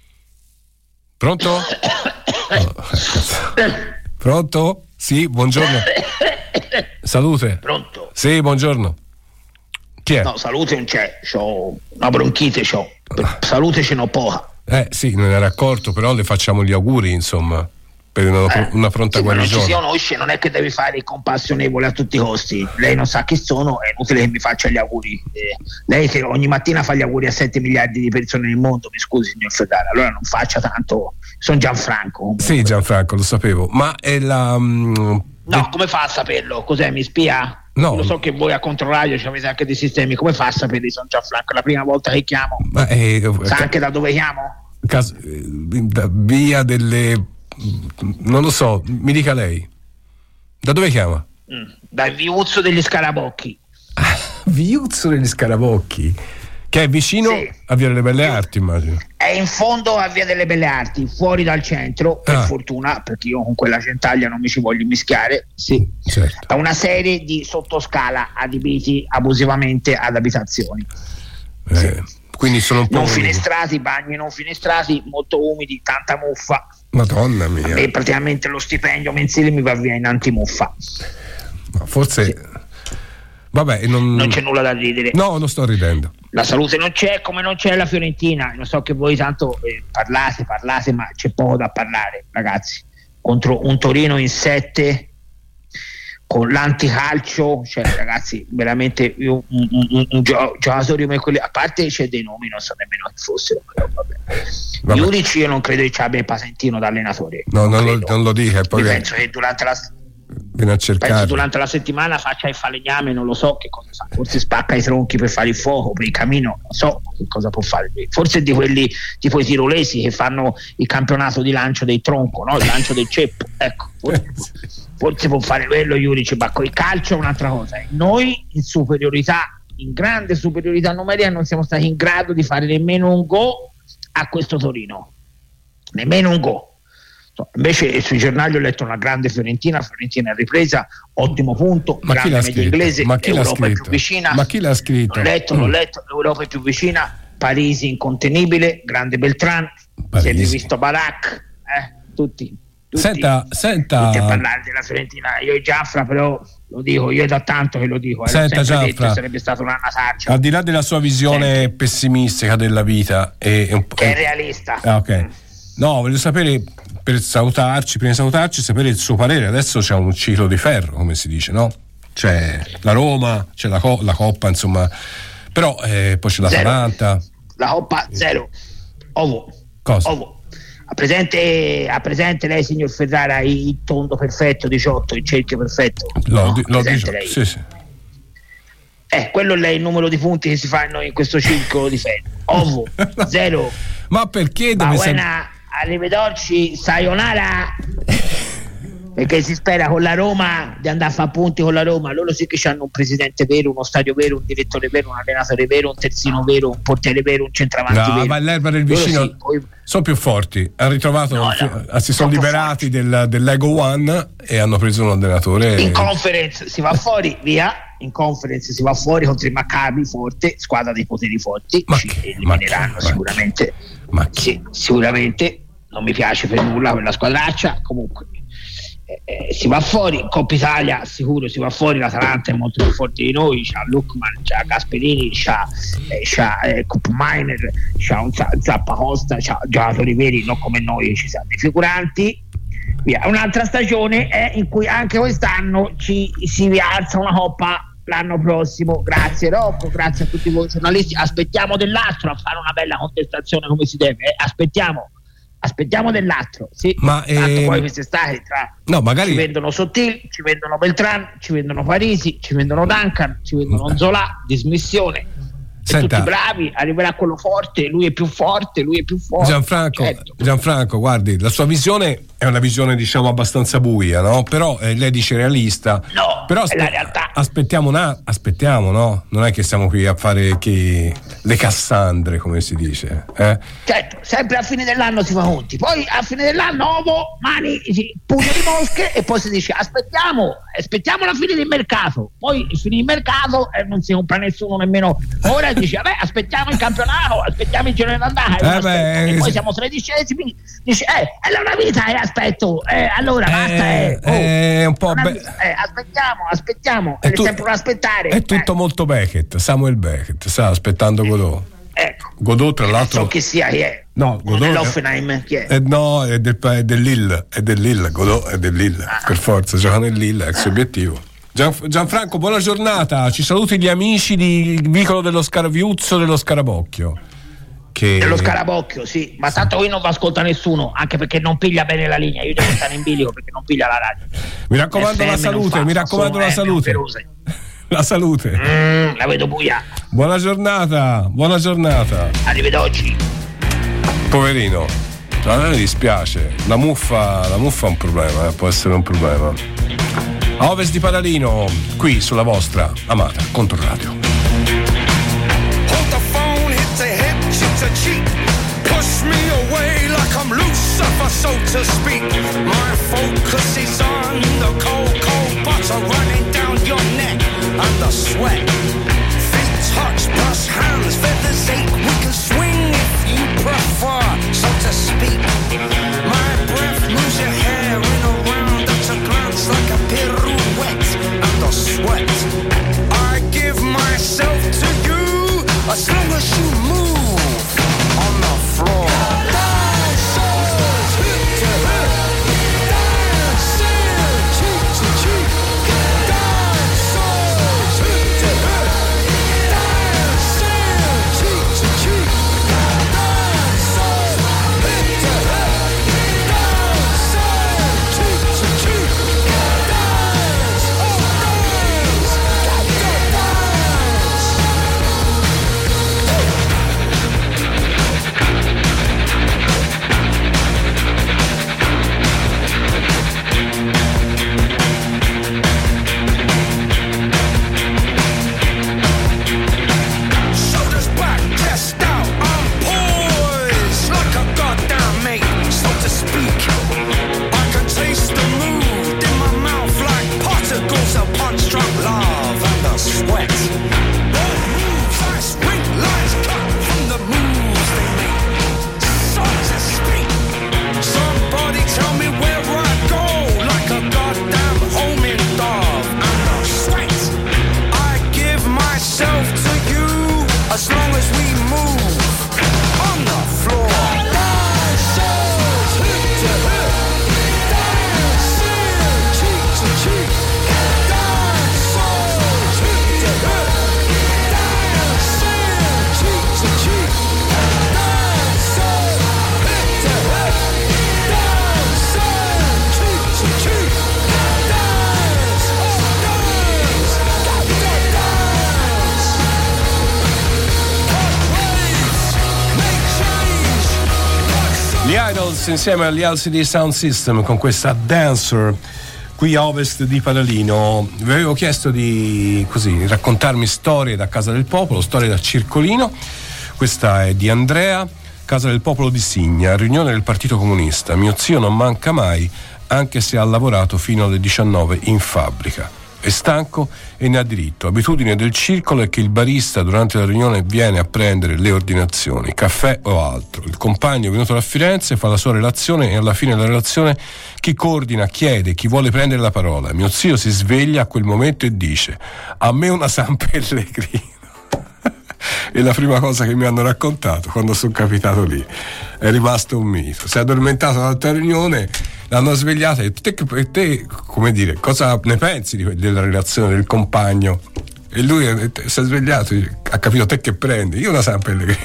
Pronto? Sì, buongiorno. Salute. Pronto? Sì, buongiorno. Chi è? No, salute non c'è, c'ho una bronchite, salute ce n'ho poca. Sì, non era accorto, però le facciamo gli auguri, insomma, per una pronta guarigione. Non ci conosce, non è che devi fare il compassionevole a tutti i costi. Lei non sa chi sono, è inutile che mi faccia gli auguri. Lei ogni mattina fa gli auguri a 7 miliardi di persone nel mondo, mi scusi signor Ferrara, allora non faccia tanto. Sono Gianfranco. Comunque. Sì, Gianfranco, lo sapevo, ma è la... No, come fa a saperlo? Cos'è, mi spia? No. Lo so che voi a Controradio ci avete anche dei sistemi, come fa a sapere di Son Gianfranco? È la prima volta che chiamo. Sa anche da dove chiamo? Via delle... non lo so, mi dica lei. Da dove chiama? Dal Viuzzo degli Scarabocchi. Viuzzo degli Scarabocchi? Che è vicino a Via delle Belle Arti, immagino. È in fondo a Via delle Belle Arti, fuori dal centro, per fortuna, perché io con quella centaglia non mi ci voglio mischiare. Sì, certo. È una serie di sottoscala adibiti abusivamente ad abitazioni. Quindi sono un po' non finestrati, bagni non finestrati, molto umidi, tanta muffa. Madonna mia. E praticamente lo stipendio mensile mi va via in antimuffa. Ma forse vabbè, non c'è nulla da ridere. No, non sto ridendo. La salute non c'è, come non c'è la Fiorentina. Lo so che voi tanto parlate, ma c'è poco da parlare, ragazzi. Contro un Torino in 7 con l'anticalcio, cioè ragazzi, veramente io un giocatore come quelli, a parte c'è dei nomi, non so nemmeno chi fossero, però vabbè. Juric io non credo che ci abbia il patentino da allenatore. No, non lo dica, poi penso che durante la settimana faccia il falegname, non lo so che cosa fa, forse spacca i tronchi per fare il fuoco, per il camino, non so che cosa può fare, forse di quelli tipo i tirolesi che fanno il campionato di lancio del tronco, no? Il lancio del ceppo, ecco, forse può fare quello Juric, ma il calcio è un'altra cosa. Noi in grande superiorità numerica non siamo stati in grado di fare nemmeno un gol a questo Torino, nemmeno un gol. Invece sui giornali ho letto una grande Fiorentina in ripresa, ottimo punto, grande media inglese, Europa è più vicina. Ma chi l'ha scritto? L'ho letto, Europa è più vicina, Parisi incontenibile, grande Beltran, siete visto Barak, tutti senta tutti a parlare della Fiorentina. Io e Gianfra però lo dico, io è da tanto che lo dico, senta Gianfra, sarebbe stata una nataccia. Al di là della sua visione pessimistica della vita è realista. Ok. No, voglio sapere, prima di salutarci, sapere il suo parere. Adesso c'è un ciclo di ferro, come si dice, no? C'è la Roma, c'è la Coppa, insomma, però poi c'è l'Atalanta. La Coppa zero. Cosa? Ha presente lei, signor Ferrara, il tondo perfetto 18, il cerchio perfetto? Lo dice lei? Sì. Quello è il numero di punti che si fanno in questo circolo di ferro. Ovo 0. Ma perché deve buona, arrivederci, sayonara. Perché si spera con la Roma di andare a fare punti con la Roma. Loro sì che hanno un presidente vero, uno stadio vero, un direttore vero, un allenatore vero, un terzino vero, un portiere vero, un centravanti vero. Ma l'Erba del vicino sì, sono più forti. Hanno ritrovato, si sono liberati dell'Ego One e hanno preso un allenatore. In conference si va fuori, via. In conference si va fuori contro il Maccabi forte, squadra dei poteri forti. Ci elimineranno sicuramente. Sì, sicuramente. Non mi piace per nulla quella squadraccia. Comunque. Si va fuori in Coppa Italia, sicuro si va fuori. L'Atalanta è molto più forte di noi, c'ha Lukman, c'ha Gasperini, c'ha Cup Miner, c'ha un Zappacosta, c'ha giocatori veri, non come noi ci siamo dei figuranti. Via. Un'altra stagione è in cui anche quest'anno si rialza una coppa l'anno prossimo. Grazie Rocco, grazie a tutti voi giornalisti. Aspettiamo dell'altro a fare una bella contestazione come si deve, aspettiamo dell'altro, sì. Ma tanto poi quest'estate magari ci vendono Sottil, ci vendono Beltran, ci vendono Parisi, ci vendono Duncan, ci vendono Zola, dismissione. Senta, tutti bravi, arriverà quello forte, lui è più forte. Gianfranco, guardi, la sua visione è una visione diciamo abbastanza buia, no? Però lei dice realista. No, però è la realtà. Aspettiamo, no? Non è che stiamo qui a fare le Cassandre, come si dice. Certo, sempre a fine dell'anno si fa conti, poi a fine dell'anno mani, pugno di mosche e poi si dice aspettiamo la fine del mercato, poi fine il mercato e non si compra nessuno nemmeno ora. Dice aspettiamo il campionato, aspettiamo il girone d'andata e poi siamo 13esimi. Dice allora una vita aspetto allora basta è un po' aspettiamo è sempre un aspettare. È tutto molto Beckett, Samuel Beckett sta aspettando Godot. Ecco. Godot tra l'altro so che sia chi è. No, Godot dell'Hoffenheim chi è? No, è del Lille, Godot è del Lille, per forza gioca nel Lille, ex obiettivo. Gianfranco, buona giornata, ci saluti gli amici di Vicolo dello Scaraviuzzo dello Scarabocchio. Dello Scarabocchio, sì, ma tanto qui non va ascolta nessuno, anche perché non piglia bene la linea, io devo stare in bilico perché non piglia la radio. Mi raccomando la salute, la salute. La vedo buia. Buona giornata. Arrivederci. Poverino, a me dispiace, la muffa è un problema, può essere un problema. A ovest di Padalino, qui sulla vostra amata Controradio. Hold the phone, hit the hip, cheek to cheek. Push me away like I'm Lucifer, so to speak. My focus is on the cold butter running down your neck and the sweat. Feet touch, plus hands, feathers ache. We can swing if you prefer, so to speak. My breath moves your hair in a round at a glance like a pirouette and the sweat. I give myself to you as long as you move on the floor. Dancers, hip to hip, dancers, hip to hip. insieme agli LCD Sound System con questa Dancer qui a ovest di Padalino. Vi avevo chiesto di raccontarmi storie da Casa del Popolo, storie da Circolino. Questa è di Andrea, Casa del Popolo di Signa, riunione del Partito Comunista. Mio zio non manca mai, anche se ha lavorato fino alle 19 in fabbrica. È stanco e ne ha diritto. Abitudine del circolo è che il barista durante la riunione viene a prendere le ordinazioni, caffè o altro. Il compagno venuto da Firenze fa la sua relazione e alla fine della relazione chi coordina chiede chi vuole prendere la parola. Mio zio si sveglia a quel momento e dice: a me una San Pellegrino. È la prima cosa che mi hanno raccontato quando sono capitato lì. È rimasto un mito. Si è addormentato all'altra riunione, l'hanno svegliato e te, come dire, cosa ne pensi della relazione del compagno? E lui si è svegliato, ha capito te che prendi. Io una San Pellegrino.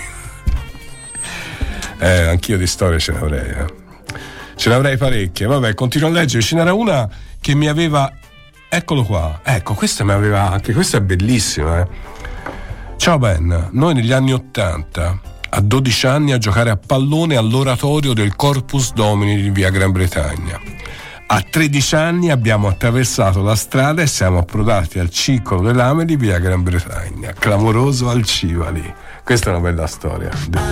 Anch'io di storie ce ne avrei parecchie. Vabbè, continuo a leggere. Ce n'era una che mi aveva, eccolo qua, ecco, questa mi aveva, anche questa è bellissima. Ciao Ben, noi negli anni 80, a 12 anni, a giocare a pallone all'oratorio del Corpus Domini di via Gran Bretagna. A 13 anni abbiamo attraversato la strada e siamo approdati al circolo delle Lame di via Gran Bretagna. Clamoroso Alcivali. Questa è una bella storia.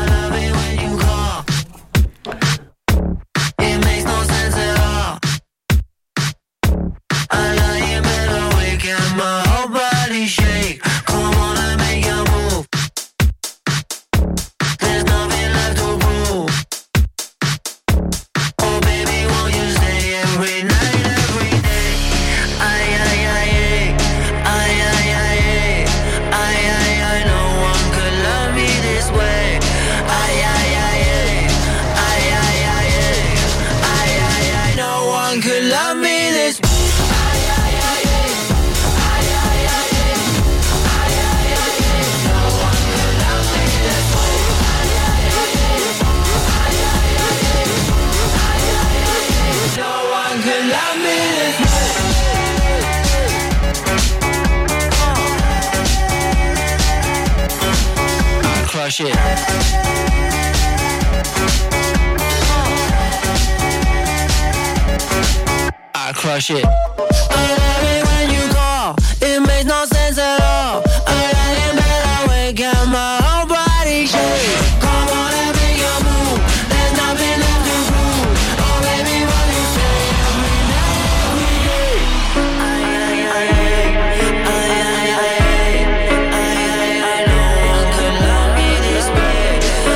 Shit. I crush it. I love it when you call. It makes no sense at all. I lie in bed awake and my whole body shakes. Come on and make your move. There's nothing left to prove. Oh baby, what you say every night, every day. No one could love me this way.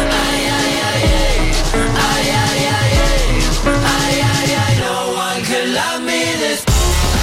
No one could love me this way.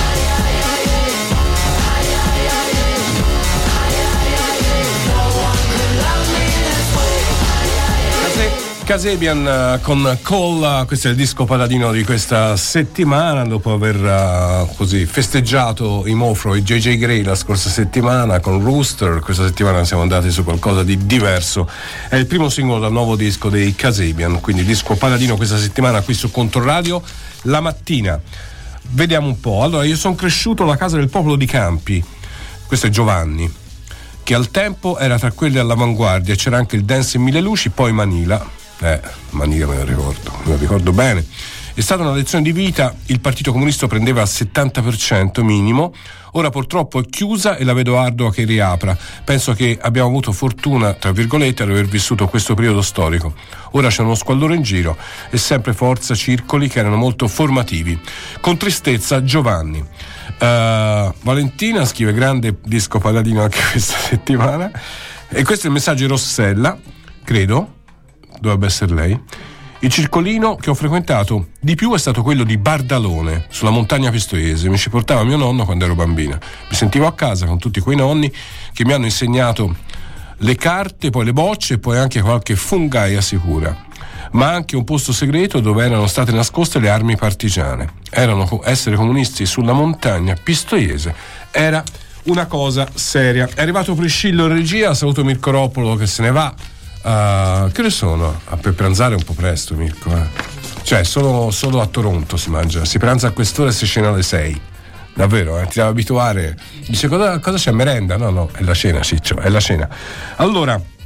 Kasabian con Call, questo è il disco paladino di questa settimana, dopo aver così festeggiato i Mofro e JJ Grey la scorsa settimana con Rooster. Questa settimana siamo andati su qualcosa di diverso. È il primo singolo dal nuovo disco dei Kasabian, quindi disco paladino questa settimana qui su Controradio la mattina. Vediamo un po'. Allora, io sono cresciuto alla Casa del Popolo di Campi, questo è Giovanni, che al tempo era tra quelli all'avanguardia. C'era anche il Dance in Mille Luci, poi Manila. Manila me lo ricordo bene. È stata una lezione di vita. Il Partito Comunista prendeva al 70% minimo. Ora purtroppo è chiusa e la vedo ardua che riapra. Penso che abbiamo avuto fortuna, tra virgolette, ad aver vissuto questo periodo storico. Ora c'è uno squallore in giro e sempre forza circoli che erano molto formativi. Con tristezza, Giovanni. Valentina scrive: grande disco paladino anche questa settimana. E questo è il messaggio di Rossella, credo dovrebbe essere lei. Il circolino che ho frequentato di più è stato quello di Bardalone, sulla montagna pistoiese. Mi ci portava mio nonno quando ero bambina. Mi sentivo a casa con tutti quei nonni che mi hanno insegnato le carte, poi le bocce e poi anche qualche fungaia sicura. Ma anche un posto segreto dove erano state nascoste le armi partigiane. Essere comunisti sulla montagna pistoiese era una cosa seria. È arrivato Priscillo in regia, saluto Mirko Roppolo che se ne va. Che ne sono? Per pranzare un po' presto, Mirko. Cioè, solo a Toronto si mangia. Si pranza a quest'ora e si cena alle 6. Davvero, ti devo abituare. Dice, cosa c'è, merenda? No, è la cena, Ciccio, è la cena. Allora,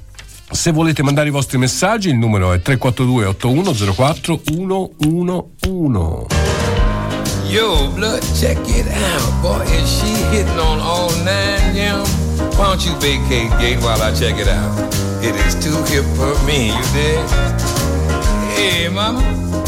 Se volete mandare i vostri messaggi, il numero è 342 8104 111. Yo, blood, check it out, boy. Is she hitting on all nine, yeah? Why don't you vacate gate while I check it out? It is too hip for me, you dig? Hey, mama,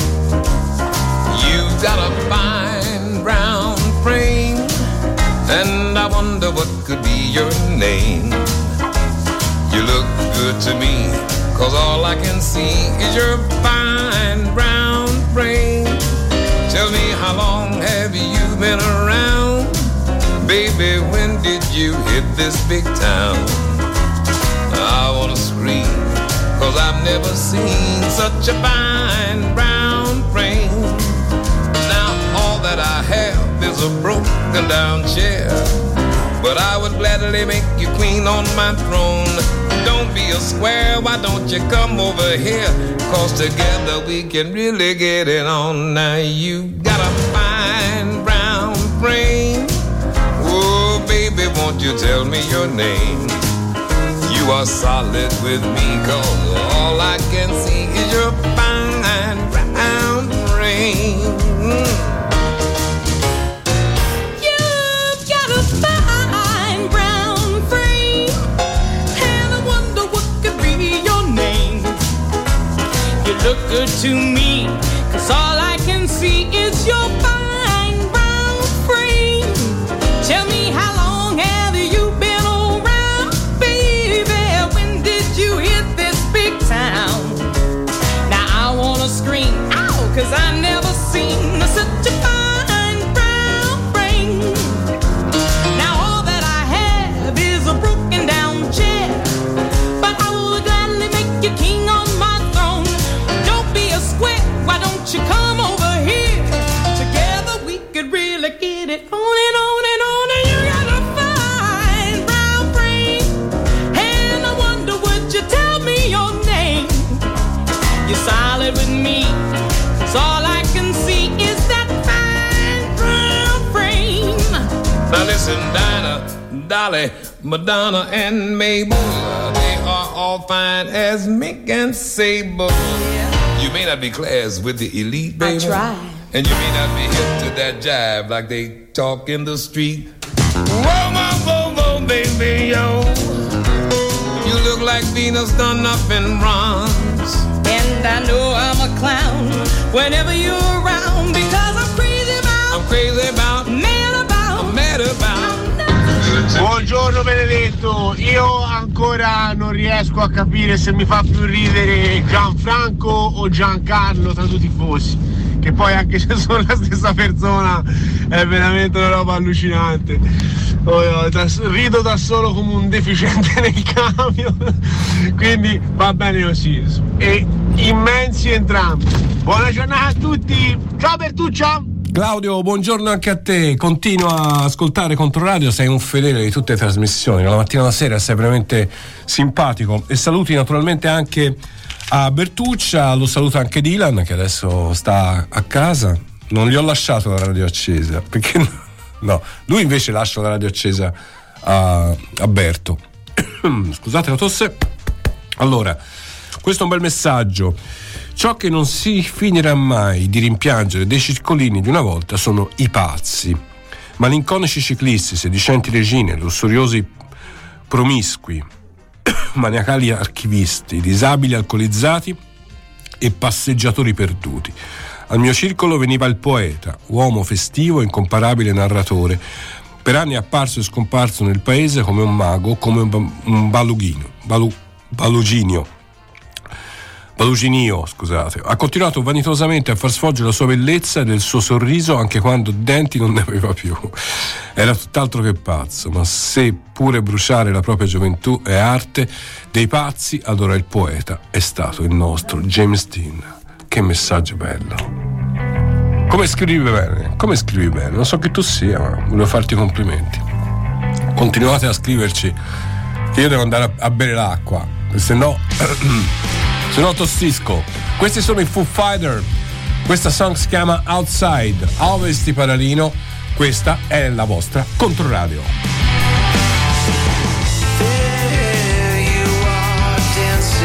you got a fine brown frame, and I wonder what could be your name. You look good to me, 'cause all I can see is your fine brown frame. Tell me, how long have you been around? Baby, when did you hit this big town? I wanna scream, 'cause I've never seen such a fine brown frame. Now all that I have is a broken down chair, but I would gladly make you queen on my throne. Don't be a square, why don't you come over here? 'Cause together we can really get it on. Now you got a fine brown frame. Oh baby, won't you tell me your name? You are solid with me, 'cause all I can see is your fine brown frame. You've got a fine brown frame, and I wonder what could be your name. You look good to me, 'cause all I can see is your fine brown frame. Tell me, how long have you been around, baby? When did you hit this big town? Now I wanna scream, ow, 'cause I never seen such a fine brown frame. Now all that I have is a broken down chair, but I will gladly make you king on my throne. Don't be a square, why don't you come over here? Together we could really get it on and on and on. And you got a fine brown frame, and I wonder, would you tell me your name? You're solid with me, 'cause all I can see is that fine brown frame. Now listen, Dinah, Dolly, Madonna, and Mabel, they are all fine as Mick and Sable. You may not be class with the elite, baby. I try. And you may not be hip to that jive like they talk in the street. Whoa, whoa, whoa, baby, yo. You look like Venus done up in bronze. And I know I'm a clown whenever you're around, because I'm crazy about, mad about. Buongiorno Benedetto, io ancora non riesco a capire se mi fa più ridere Gianfranco o Giancarlo tra tutti i tifosi, che poi anche se sono la stessa persona è veramente una roba allucinante. Rido da solo come un deficiente nel camion, quindi va bene così, e immensi entrambi. Buona giornata a tutti, ciao Bertuccia. Claudio, buongiorno anche a te. Continua a ascoltare Controradio, sei un fedele di tutte le trasmissioni, dalla mattina alla sera sei veramente simpatico. E saluti naturalmente anche a Bertuccia, lo saluta anche Dylan che adesso sta a casa. Non gli ho lasciato la radio accesa, perché no, lui invece lascia la radio accesa a Berto. Scusate la tosse. Allora, questo è un bel messaggio. Ciò che non si finirà mai di rimpiangere dei circolini di una volta sono i pazzi, malinconici ciclisti, sedicenti regine, lussuriosi promiscui, maniacali archivisti, disabili alcolizzati e passeggiatori perduti. Al mio circolo veniva il poeta, uomo festivo e incomparabile narratore, per anni apparso e scomparso nel paese come un mago, come un Baluginio, scusate. Ha continuato vanitosamente a far sfoggio la sua bellezza e del suo sorriso anche quando denti non ne aveva più. Era tutt'altro che pazzo, ma se pure bruciare la propria gioventù è arte dei pazzi, allora il poeta è stato il nostro James Dean. Che messaggio bello. Come scrivi bene, non so che tu sia, ma volevo farti i complimenti. Continuate a scriverci, che io devo andare a bere l'acqua, se no tossisco. Questi sono i Foo Fighter, questa song si chiama Outside, a ovest di Paralino. Questa è la vostra Controradio. There you are dancing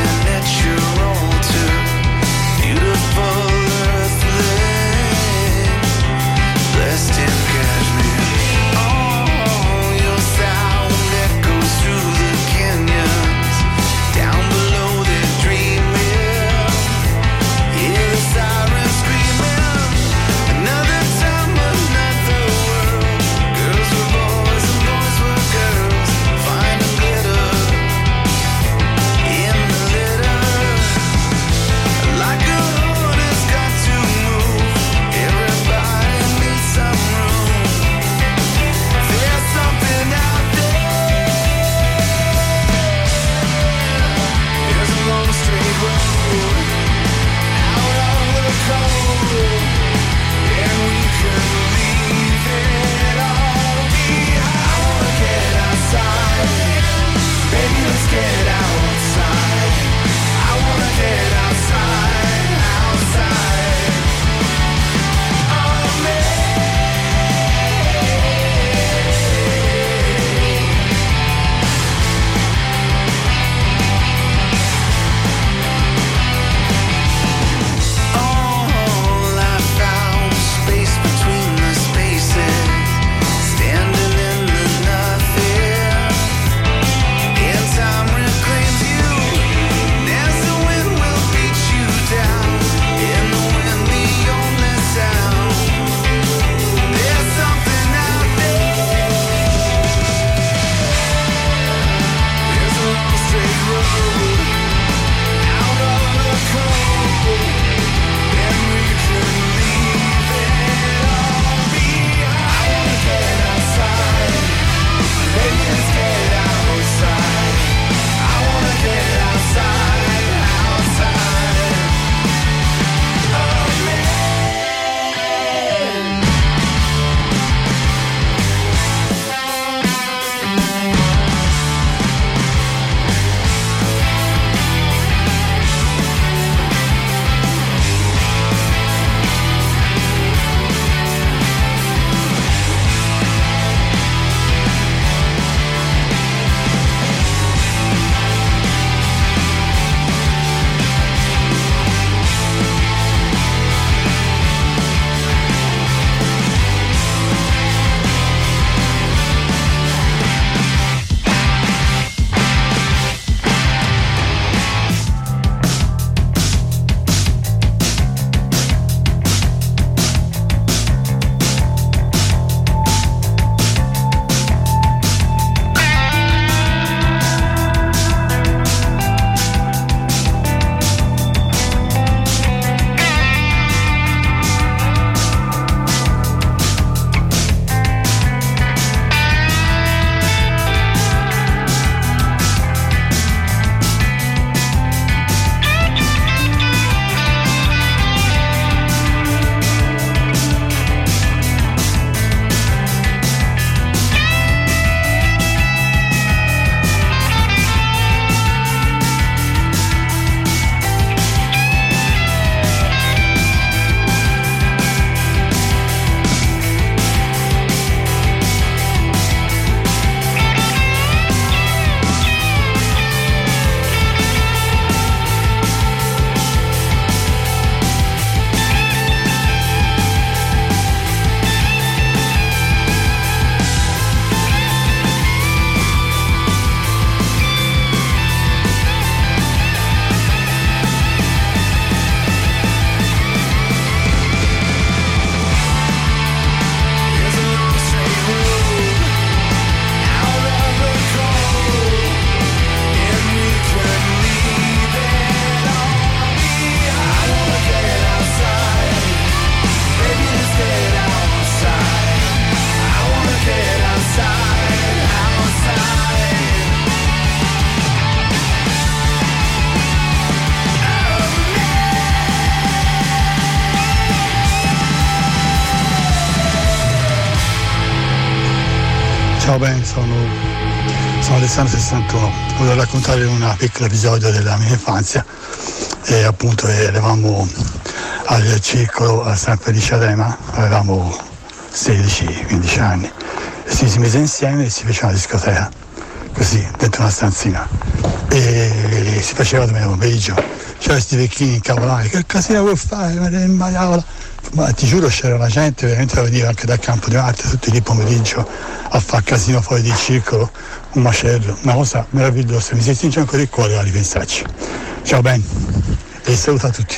Ciao Ben, sono Alessandro 61. Volevo raccontare un piccolo episodio della mia infanzia. E appunto eravamo al circolo a San Felice Arema, avevamo 16-15 anni e si mise insieme e si faceva una discoteca, così, dentro una stanzina. E si faceva domenica pomeriggio. C'erano questi vecchini incavolati, che casino vuoi fare? Ma ti giuro c'era la gente, veramente veniva anche dal campo di Marte tutti lì pomeriggio a fare casino fuori del circolo, un macello, una cosa meravigliosa, mi si stringe ancora il cuore a ripensarci. Ciao Ben e saluto a tutti.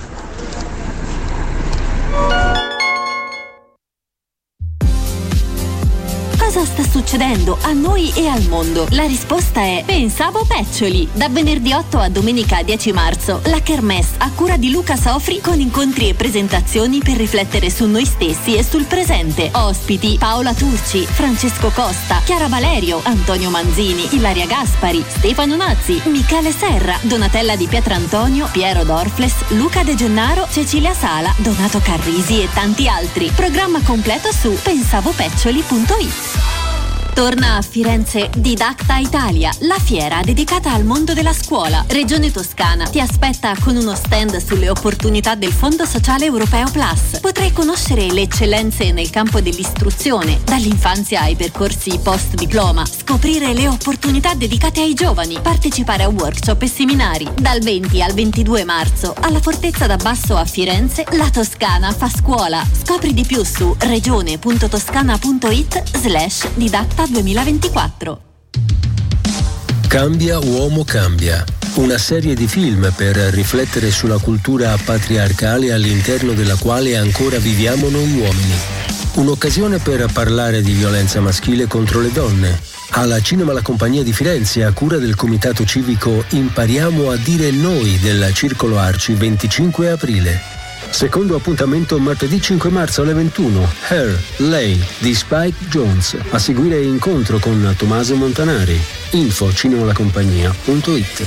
Cosa sta succedendo a noi e al mondo? La risposta è Pensavo Peccioli. Da venerdì 8 a domenica 10 marzo, la Kermesse a cura di Luca Sofri con incontri e presentazioni per riflettere su noi stessi e sul presente. Ospiti: Paola Turci, Francesco Costa, Chiara Valerio, Antonio Manzini, Ilaria Gaspari, Stefano Nazzi, Michele Serra, Donatella Di Pietrantonio, Piero Dorfles, Luca De Gennaro, Cecilia Sala, Donato Carrisi e tanti altri. Programma completo su pensavopeccioli.it. Torna a Firenze Didacta Italia, la fiera dedicata al mondo della scuola. Regione Toscana ti aspetta con uno stand sulle opportunità del Fondo Sociale Europeo Plus. Potrai conoscere le eccellenze nel campo dell'istruzione, dall'infanzia ai percorsi post-diploma, scoprire le opportunità dedicate ai giovani, partecipare a workshop e seminari. Dal 20 al 22 marzo, alla Fortezza d'Abbasso a Firenze, la Toscana fa scuola. Scopri di più su regione.toscana.it/didatta 2024. Cambia uomo cambia. Una serie di film per riflettere sulla cultura patriarcale all'interno della quale ancora viviamo noi uomini. Un'occasione per parlare di violenza maschile contro le donne. Alla Cinema La Compagnia di Firenze, a cura del comitato civico Impariamo a dire noi del Circolo Arci, 25 aprile. Secondo appuntamento martedì 5 marzo alle 21, Her, Lei di Spike Jonze. A seguire incontro con Tommaso Montanari. Info cinemalacompagnia.it.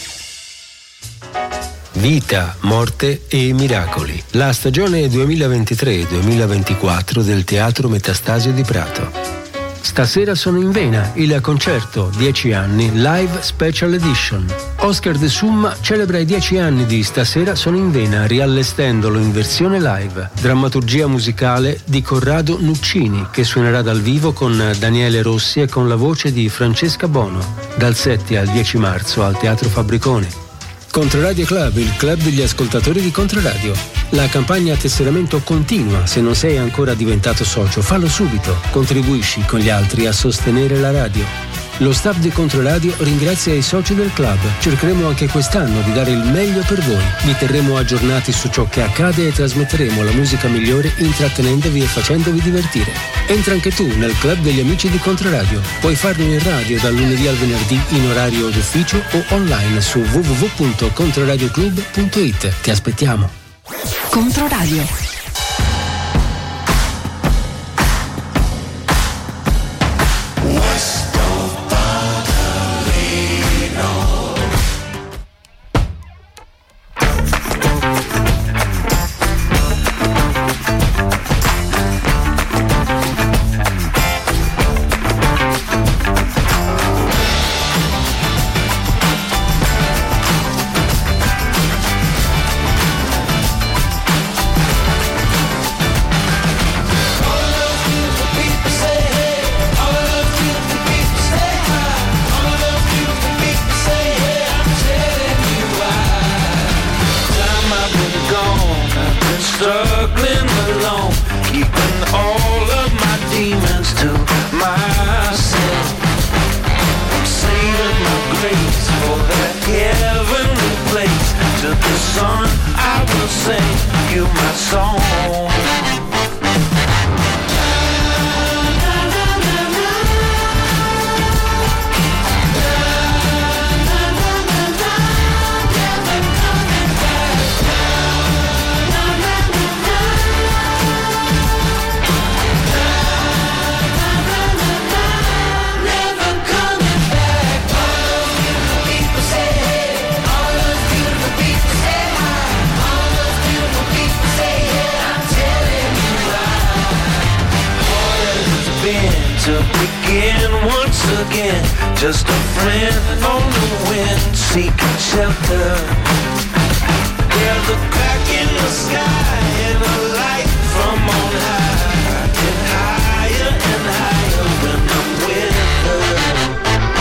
Vita, morte e miracoli. La stagione 2023-2024 del Teatro Metastasio di Prato. Stasera sono in vena, il concerto 10 anni Live Special Edition. Oscar De Summa celebra i 10 anni di Stasera sono in vena riallestendolo in versione live. Drammaturgia musicale di Corrado Nuccini, che suonerà dal vivo con Daniele Rossi e con la voce di Francesca Bono, dal 7 al 10 marzo al Teatro Fabbriconi. Controradio Club, il club degli ascoltatori di Controradio. La campagna a tesseramento continua. Se non sei ancora diventato socio, fallo subito. Contribuisci con gli altri a sostenere la radio. Lo staff di Controradio ringrazia i soci del club. Cercheremo anche quest'anno di dare il meglio per voi. Vi terremo aggiornati su ciò che accade e trasmetteremo la musica migliore intrattenendovi e facendovi divertire. Entra anche tu nel club degli amici di Controradio. Puoi farlo in radio dal lunedì al venerdì in orario d'ufficio o online su www.controradioclub.it. Ti aspettiamo. Controradio. begin once again. Just a friend on the wind, seeking shelter. There's a crack in the sky and a light from on high, and higher when I'm with her.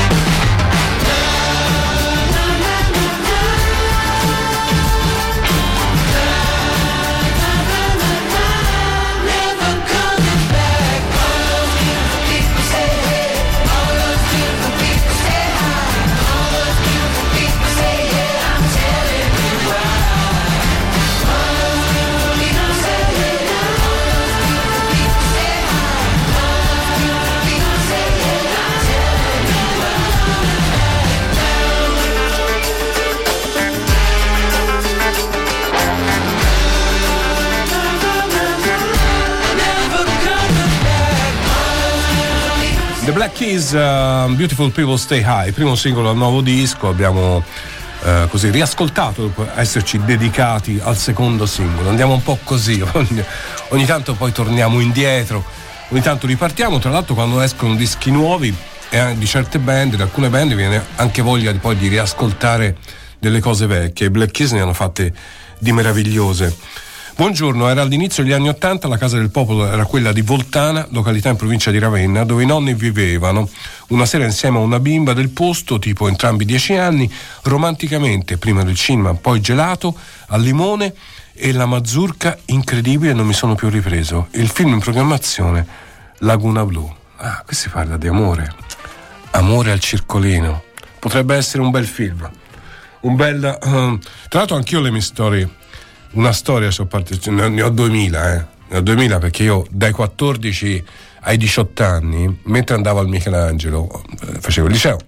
The Black Keys, Beautiful People Stay High, primo singolo al nuovo disco. Abbiamo così riascoltato dopo esserci dedicati al secondo singolo. Andiamo un po' così, ogni tanto poi torniamo indietro, ogni tanto ripartiamo. Tra l'altro quando escono dischi nuovi di certe band, di alcune band, viene anche voglia poi di riascoltare delle cose vecchie. I Black Keys ne hanno fatte di meravigliose. Buongiorno, era all'inizio degli anni '80, la casa del popolo era quella di Voltana, località in provincia di Ravenna, dove i nonni vivevano. Una sera insieme a una bimba del posto, tipo entrambi 10 anni, romanticamente, prima del cinema, poi gelato, al limone e la mazurka incredibile, non mi sono più ripreso. Il film in programmazione, Laguna Blu. Ah, qui si parla di amore. Amore al circolino. Potrebbe essere un bel film. Un bel... Tra l'altro anch'io le mie storie... Una storia, ne ho 2000, ne ho 2000 perché io dai 14 ai 18 anni, mentre andavo al Michelangelo, facevo il liceo,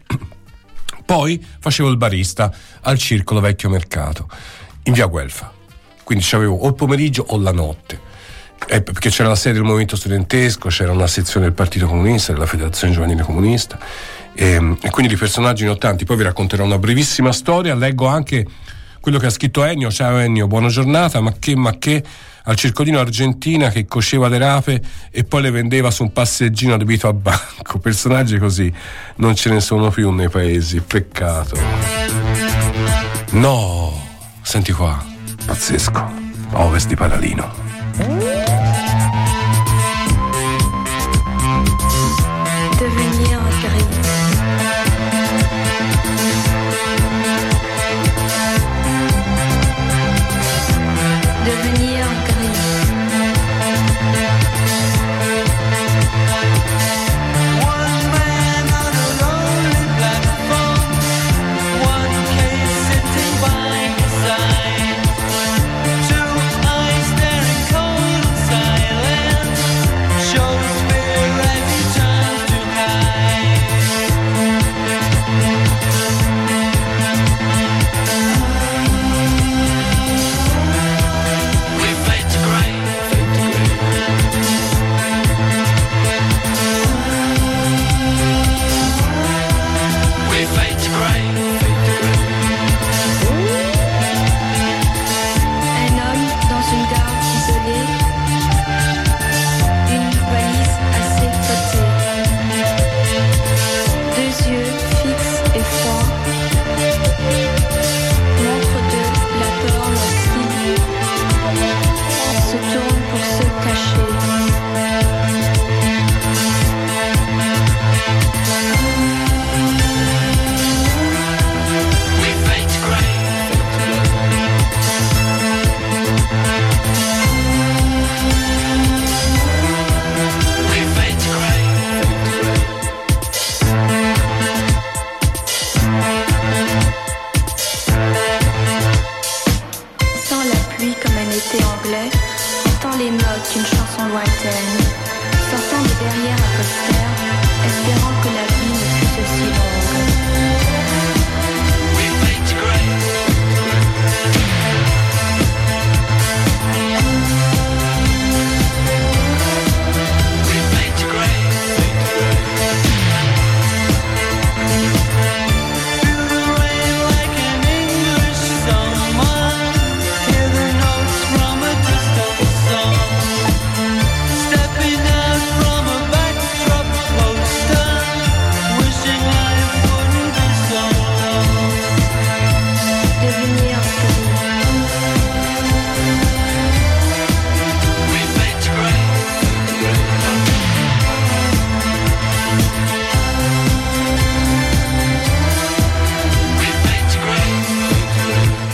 poi facevo il barista al Circolo Vecchio Mercato, in via Guelfa, quindi c'avevo o il pomeriggio o la notte, perché c'era la sede del movimento studentesco, c'era una sezione del Partito Comunista, della Federazione Giovanile Comunista, e quindi di personaggi nottanti. Poi vi racconterò una brevissima storia, leggo anche quello che ha scritto Ennio. Ciao Ennio, buona giornata. Ma che al circolino Argentina che coceva le rape e poi le vendeva su un passeggino adibito a banco. Personaggi così non ce ne sono più nei paesi, peccato. No, senti qua, pazzesco, Ovest di Padalino. Devenir gris. Devenir gris. One man on a lonely platform, one case sitting by his side, two eyes staring cold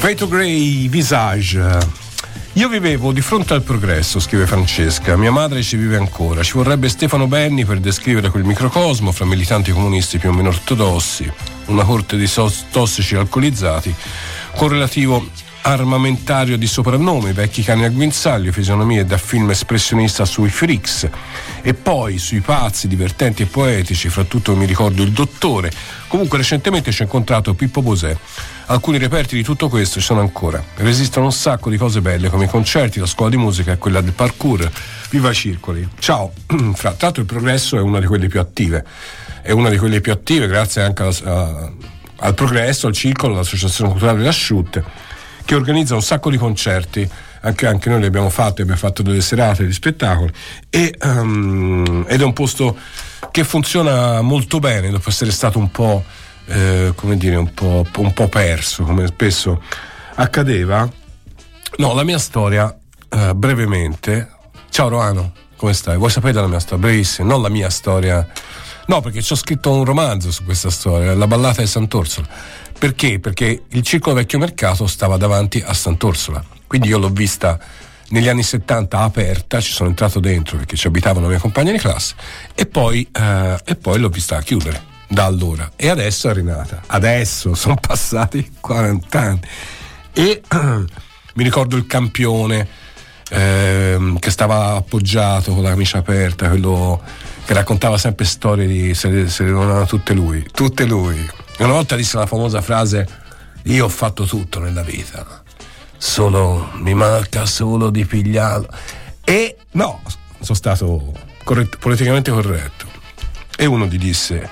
Veto Grey Visage. Io vivevo di fronte al progresso, scrive Francesca, mia madre ci vive ancora, ci vorrebbe Stefano Benni per descrivere quel microcosmo fra militanti comunisti più o meno ortodossi, una corte di tossici alcolizzati con relativo armamentario di soprannomi, vecchi cani a guinzaglio, fisionomie da film espressionista sui freaks e poi sui pazzi divertenti e poetici, fra tutto mi ricordo il dottore. Comunque recentemente ci ho incontrato Pippo Bosè. Alcuni reperti di tutto questo ci sono ancora. Resistono un sacco di cose belle come i concerti, la scuola di musica e quella del parkour. Viva i circoli. Ciao. Tra l'altro il progresso è una di quelle più attive. È una di quelle più attive grazie anche al progresso, al circolo, all'associazione culturale delle Asciutte, che organizza un sacco di concerti. Anche noi li abbiamo fatto delle serate di spettacoli ed è un posto che funziona molto bene dopo essere stato un po' un po' perso, come spesso accadeva. No, la mia storia brevemente. Ciao Roano, come stai? Vuoi sapere la mia storia? Brevissima, non la mia storia. No, perché ci ho scritto un romanzo su questa storia, La ballata di Sant'Orsola. Perché? Perché il Circolo Vecchio Mercato stava davanti a Sant'Orsola, quindi io l'ho vista negli anni 70 aperta, ci sono entrato dentro perché ci abitava una mia compagna di classe e poi l'ho vista chiudere da allora, e adesso è rinata. Adesso sono passati 40 anni e mi ricordo il campione che stava appoggiato con la camicia aperta, quello che raccontava sempre storie di se le donavano tutte lui. Una volta disse la famosa frase: io ho fatto tutto nella vita, solo mi manca solo di pigliarlo. E no, sono stato politicamente corretto, e uno gli disse: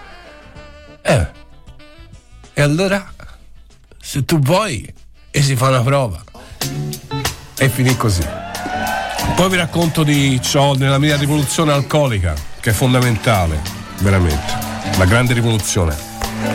e allora se tu vuoi e si fa una prova. E finì così. Poi vi racconto di ciò nella mia rivoluzione alcolica, che è fondamentale, veramente, la grande rivoluzione.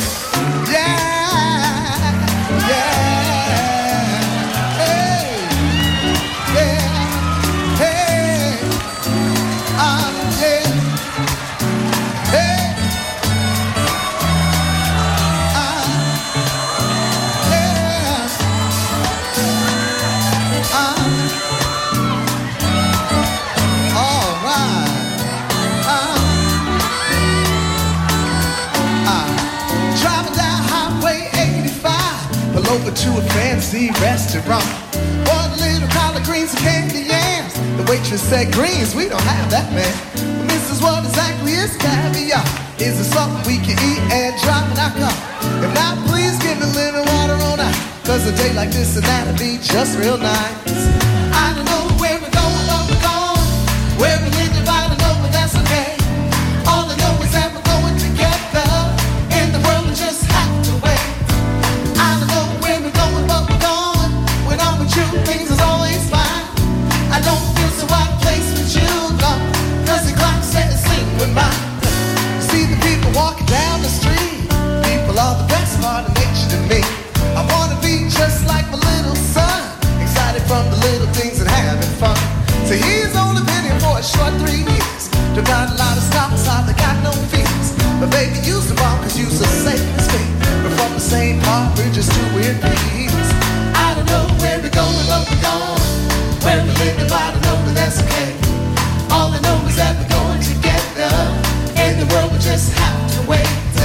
Over to a fancy restaurant. One little collard greens and candy yams. The waitress said, greens, we don't have that, man. But Mrs. What exactly is caviar? Is it something we can eat and drop in our cup? If not, please give me a little water on out. Cause a day like this and that'll be just real nice. I don't know where we're going, but we're going. Where we live, I don't know, but that's okay. All I know is that we're going together. In the world, we just have to wait. I don't know where we're going, but we're going. When I'm with you, things is always fine. I don't feel so out of place with you, no. Cause the clock said to sing with mine. See the people walking down the street. People are the best part of nature to me. I wanna be just like my little son, excited from the little things and having fun. So he's only been here for a short 3 years. Took out a lot of stops, I got no fears. But baby, you's the bomb cause you's so safe as me. We're from the same part, we're just two weird peas. I don't know where we're going, but we're going. Where we live, if I don't know, but that's okay. All I know is that we're going together. In the world, we just have to wait.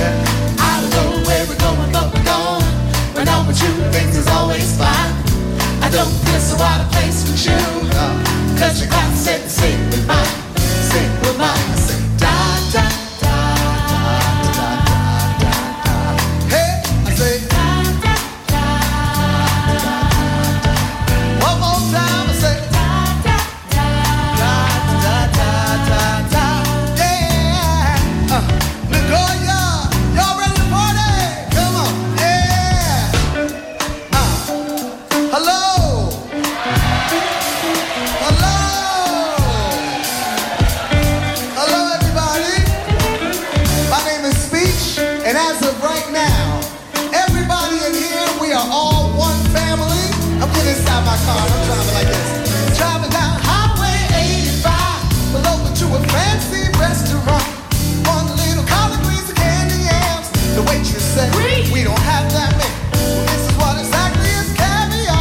I don't know where we're going, but we're going. When I'm with you, things is always fine. I don't feel so out of place with you. Cause your clock said to sing with mine. Sing with mine. I say da da da da da da da. Hey, I say da da da da da da. One more time, I say da da da da da da da. Yeah. Nagoya, y'all ready to party? Come on, yeah. Hello. Hello. Hello, everybody. My name is Speech, and as of right now, everybody in here, we are all one family. I'm getting inside my car, I'm driving like this. Driving down Highway 85, pull over to a fancy restaurant. On the little collard greens and candy yams. The waitress said, we don't have that many. Well, this is what exactly is caviar.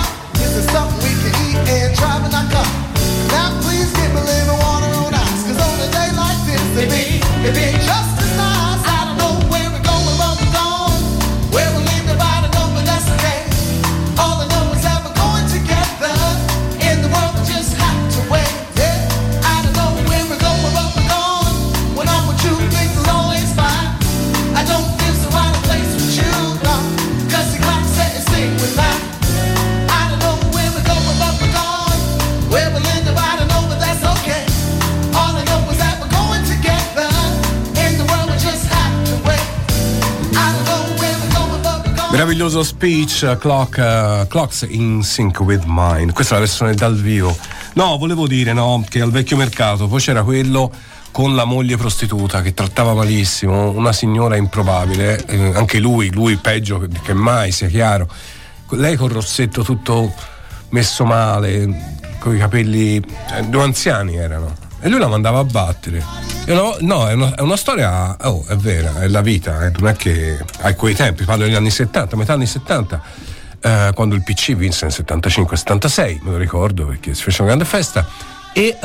Meraviglioso Speech, Clocks in Sync with Mine. Questa è la versione dal vivo. No, volevo dire, no, che al vecchio mercato poi c'era quello con la moglie prostituta che trattava malissimo, una signora improbabile, anche lui peggio che mai, sia chiaro. Lei col rossetto tutto messo male, con i capelli, due anziani erano, e lui la mandava a battere. No, è una storia, è vera, è la vita, non è che a quei tempi, parlo degli anni 70, metà anni 70, quando il PC vinse nel 75-76, me lo ricordo perché si fece una grande festa, e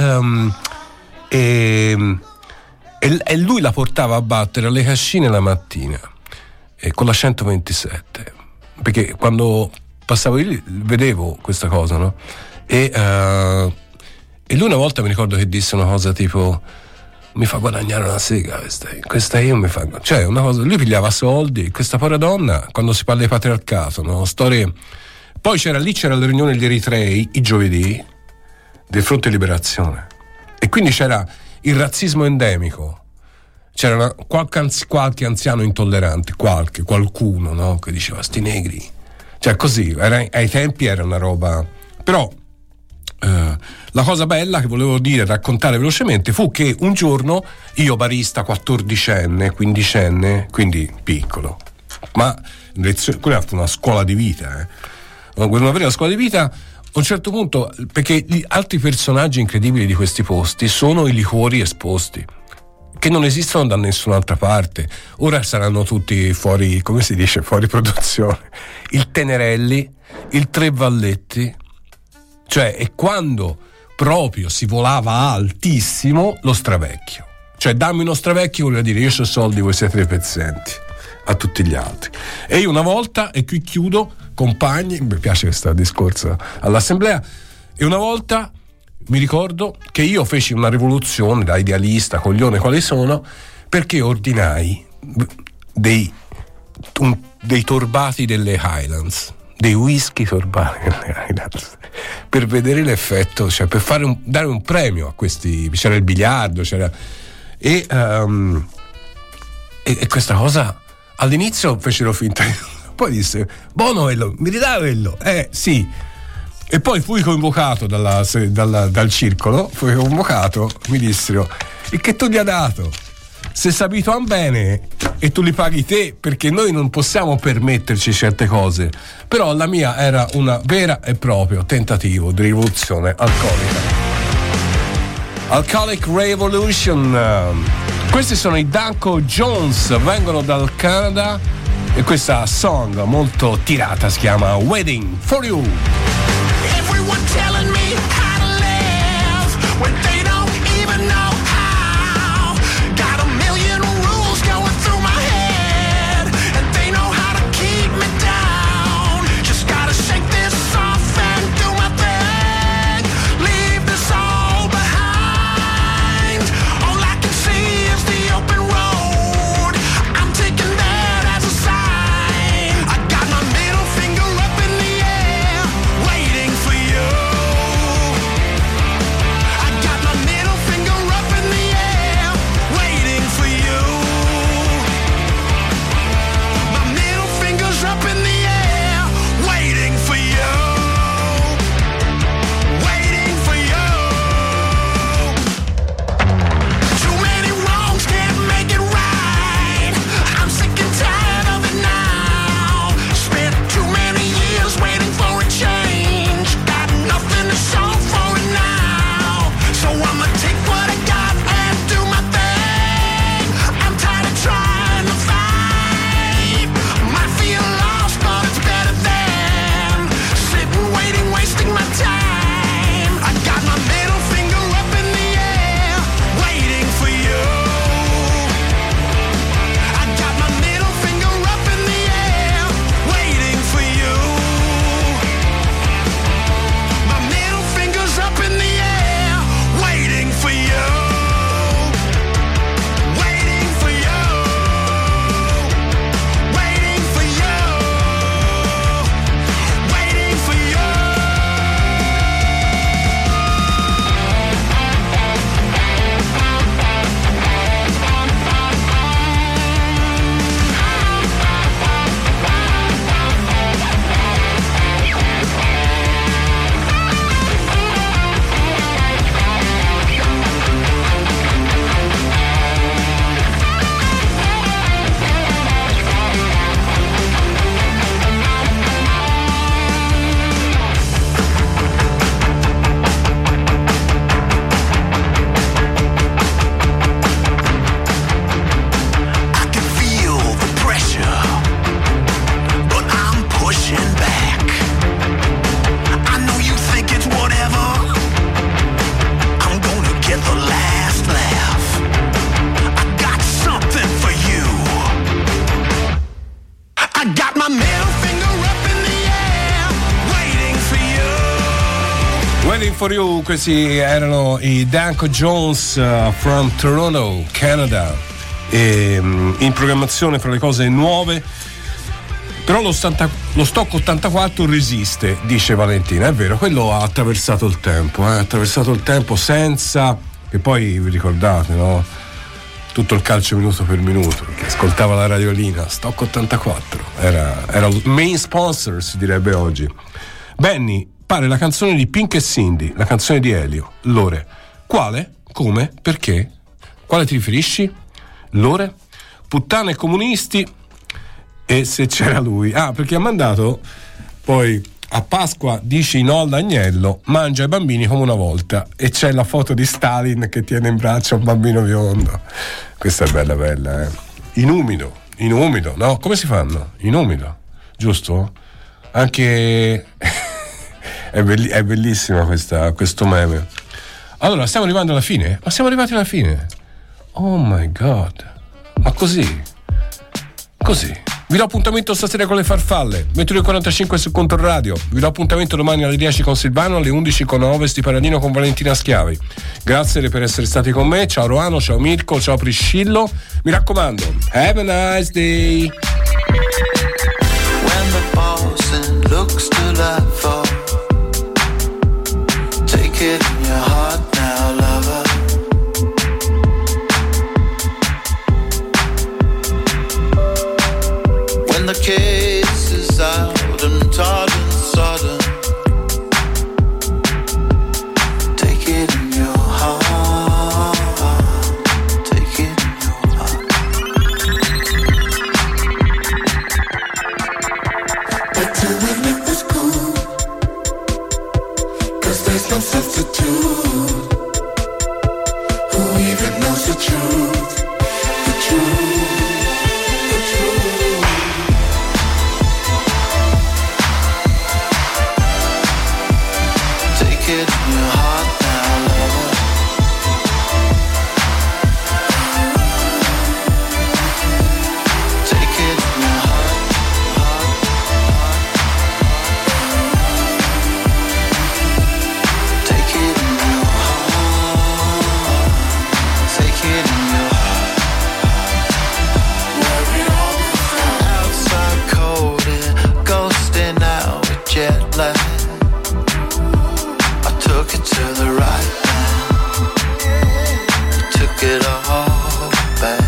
lui la portava a battere alle Cascine la mattina, con la 127, perché quando passavo lì vedevo questa cosa, no? E lui una volta mi ricordo che disse una cosa tipo: mi fa guadagnare una sega questa io mi fa, cioè una cosa, lui pigliava soldi, questa povera donna, quando si parla di patriarcato, no? Storie. Poi c'era la riunione degli eritrei i giovedì del Fronte Liberazione, e quindi c'era il razzismo endemico, c'era qualche anziano intollerante, qualcuno, no? Che diceva sti negri, cioè così, ai tempi era una roba. Però la cosa bella che volevo raccontare velocemente fu che un giorno io, barista 14enne, 15enne, quindi piccolo, ma quella è una scuola di vita, una vera scuola di vita. A un certo punto, perché gli altri personaggi incredibili di questi posti sono i liquori esposti, che non esistono da nessun'altra parte. Ora saranno tutti fuori, come si dice, fuori produzione. Il Tenerelli, il Tre Valletti, cioè, e quando proprio si volava altissimo, lo Stravecchio. Cioè, dammi uno Stravecchio voleva dire io ho soldi, voi siete dei pezzenti a tutti gli altri. E io una volta, e qui chiudo, compagni, mi piace questo discorso all'assemblea, e una volta mi ricordo che io feci una rivoluzione da idealista, coglione quali sono, perché ordinai dei torbati delle Highlands, dei whisky torbati delle Highlands, per vedere l'effetto, cioè per dare un premio a questi. C'era il biliardo, e questa cosa all'inizio fecero finta, poi disse buono quello, mi ridà quello, sì. E poi fui convocato dal circolo, mi dissero: e che tu gli ha dato? Se si abituano bene e tu li paghi te, perché noi non possiamo permetterci certe cose. Però la mia era una vera e proprio tentativo di rivoluzione alcolica. Alcoholic Revolution. Questi sono i Danko Jones, vengono dal Canada, e questa song molto tirata si chiama Waiting for You. Everyone telling me how to live when they don't even know how. Got a million rules going through my head, and they know how to keep me down. Just gotta shake this off and do my thing. Leave this all behind. All I can see is the open road. I'm taking that as a sign. I got my middle finger up in the air, waiting for you. I got my for You, questi erano i Danko Jones from Toronto, Canada, e, in programmazione fra le cose nuove. Però lo stock 84 resiste, dice Valentina. È vero, quello ha attraversato il tempo, ha attraversato il tempo senza, che poi vi ricordate, no? Tutto il calcio minuto per minuto, che ascoltava la radiolina. Stock 84 era il main sponsor, si direbbe oggi. Benny, pare la canzone di Pink e Cindy, la canzone di Elio. Lore, quale? Come? Perché? Quale ti riferisci? Lore? Puttane e comunisti. E se c'era lui, perché ha mandato poi a Pasqua, dici no all'agnello, mangia i bambini come una volta, e c'è la foto di Stalin che tiene in braccio un bambino biondo. Questa è bella bella, in umido, no? Come si fanno? In umido, giusto? Anche è bellissima questo meme. Allora, stiamo arrivando alla fine? Ma siamo arrivati alla fine? Oh my god, ma così vi do appuntamento stasera con le farfalle, 22:45 su Controradio. Vi do appuntamento domani alle 10 con Silvano, alle 11 con Ovest di Paradino con Valentina Schiavi. Grazie per essere stati con me. Ciao Roano, ciao Mirko, ciao Priscillo. Mi raccomando, have a nice day. When the boss looks to life for, take it in your heart now, lover. When the case is out and tarred and sodden, take it in your heart, take it in your heart. But till we make this cool, 'cause there's no substitute. Who even knows the truth, the truth, the truth. Take it in your heart now, lover. Take it in your heart, take it in your heart, take it in your heart. Outside cold and ghosting out with jet lag. Took it to the right man, took it all back.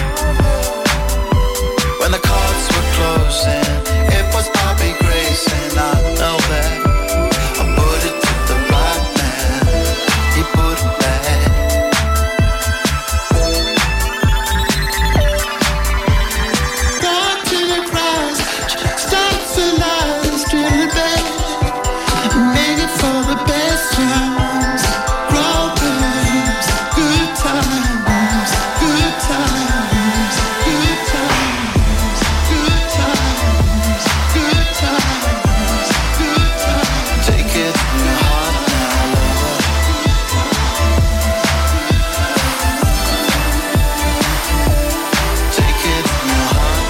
When the cards were closing, it was Bobby Grace, and I know that. I put it to the right man, he put it back. Got to the prize, starts to lie, straight back. Made it for the best times, problems, good times, good times, good times, good times, good times, good times. Take it in your heart now, lover. Take it in your heart,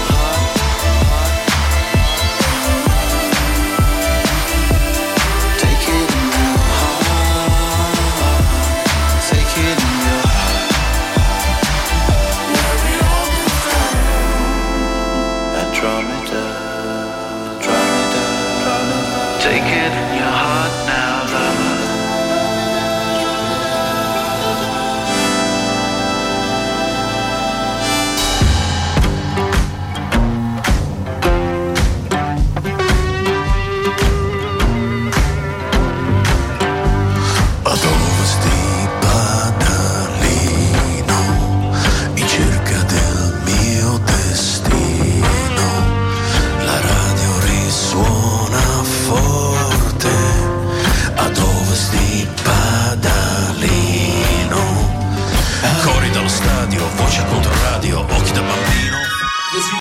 take it in your heart, take it in your heart. Andromeda, Andromeda. Take it in your heart now, lover. Ad ovest di Padalino, in cerca del mio destino, la radio risuona forte. Ad ovest di Padalino, cori dallo stadio, voce contro radio, occhi da bambino.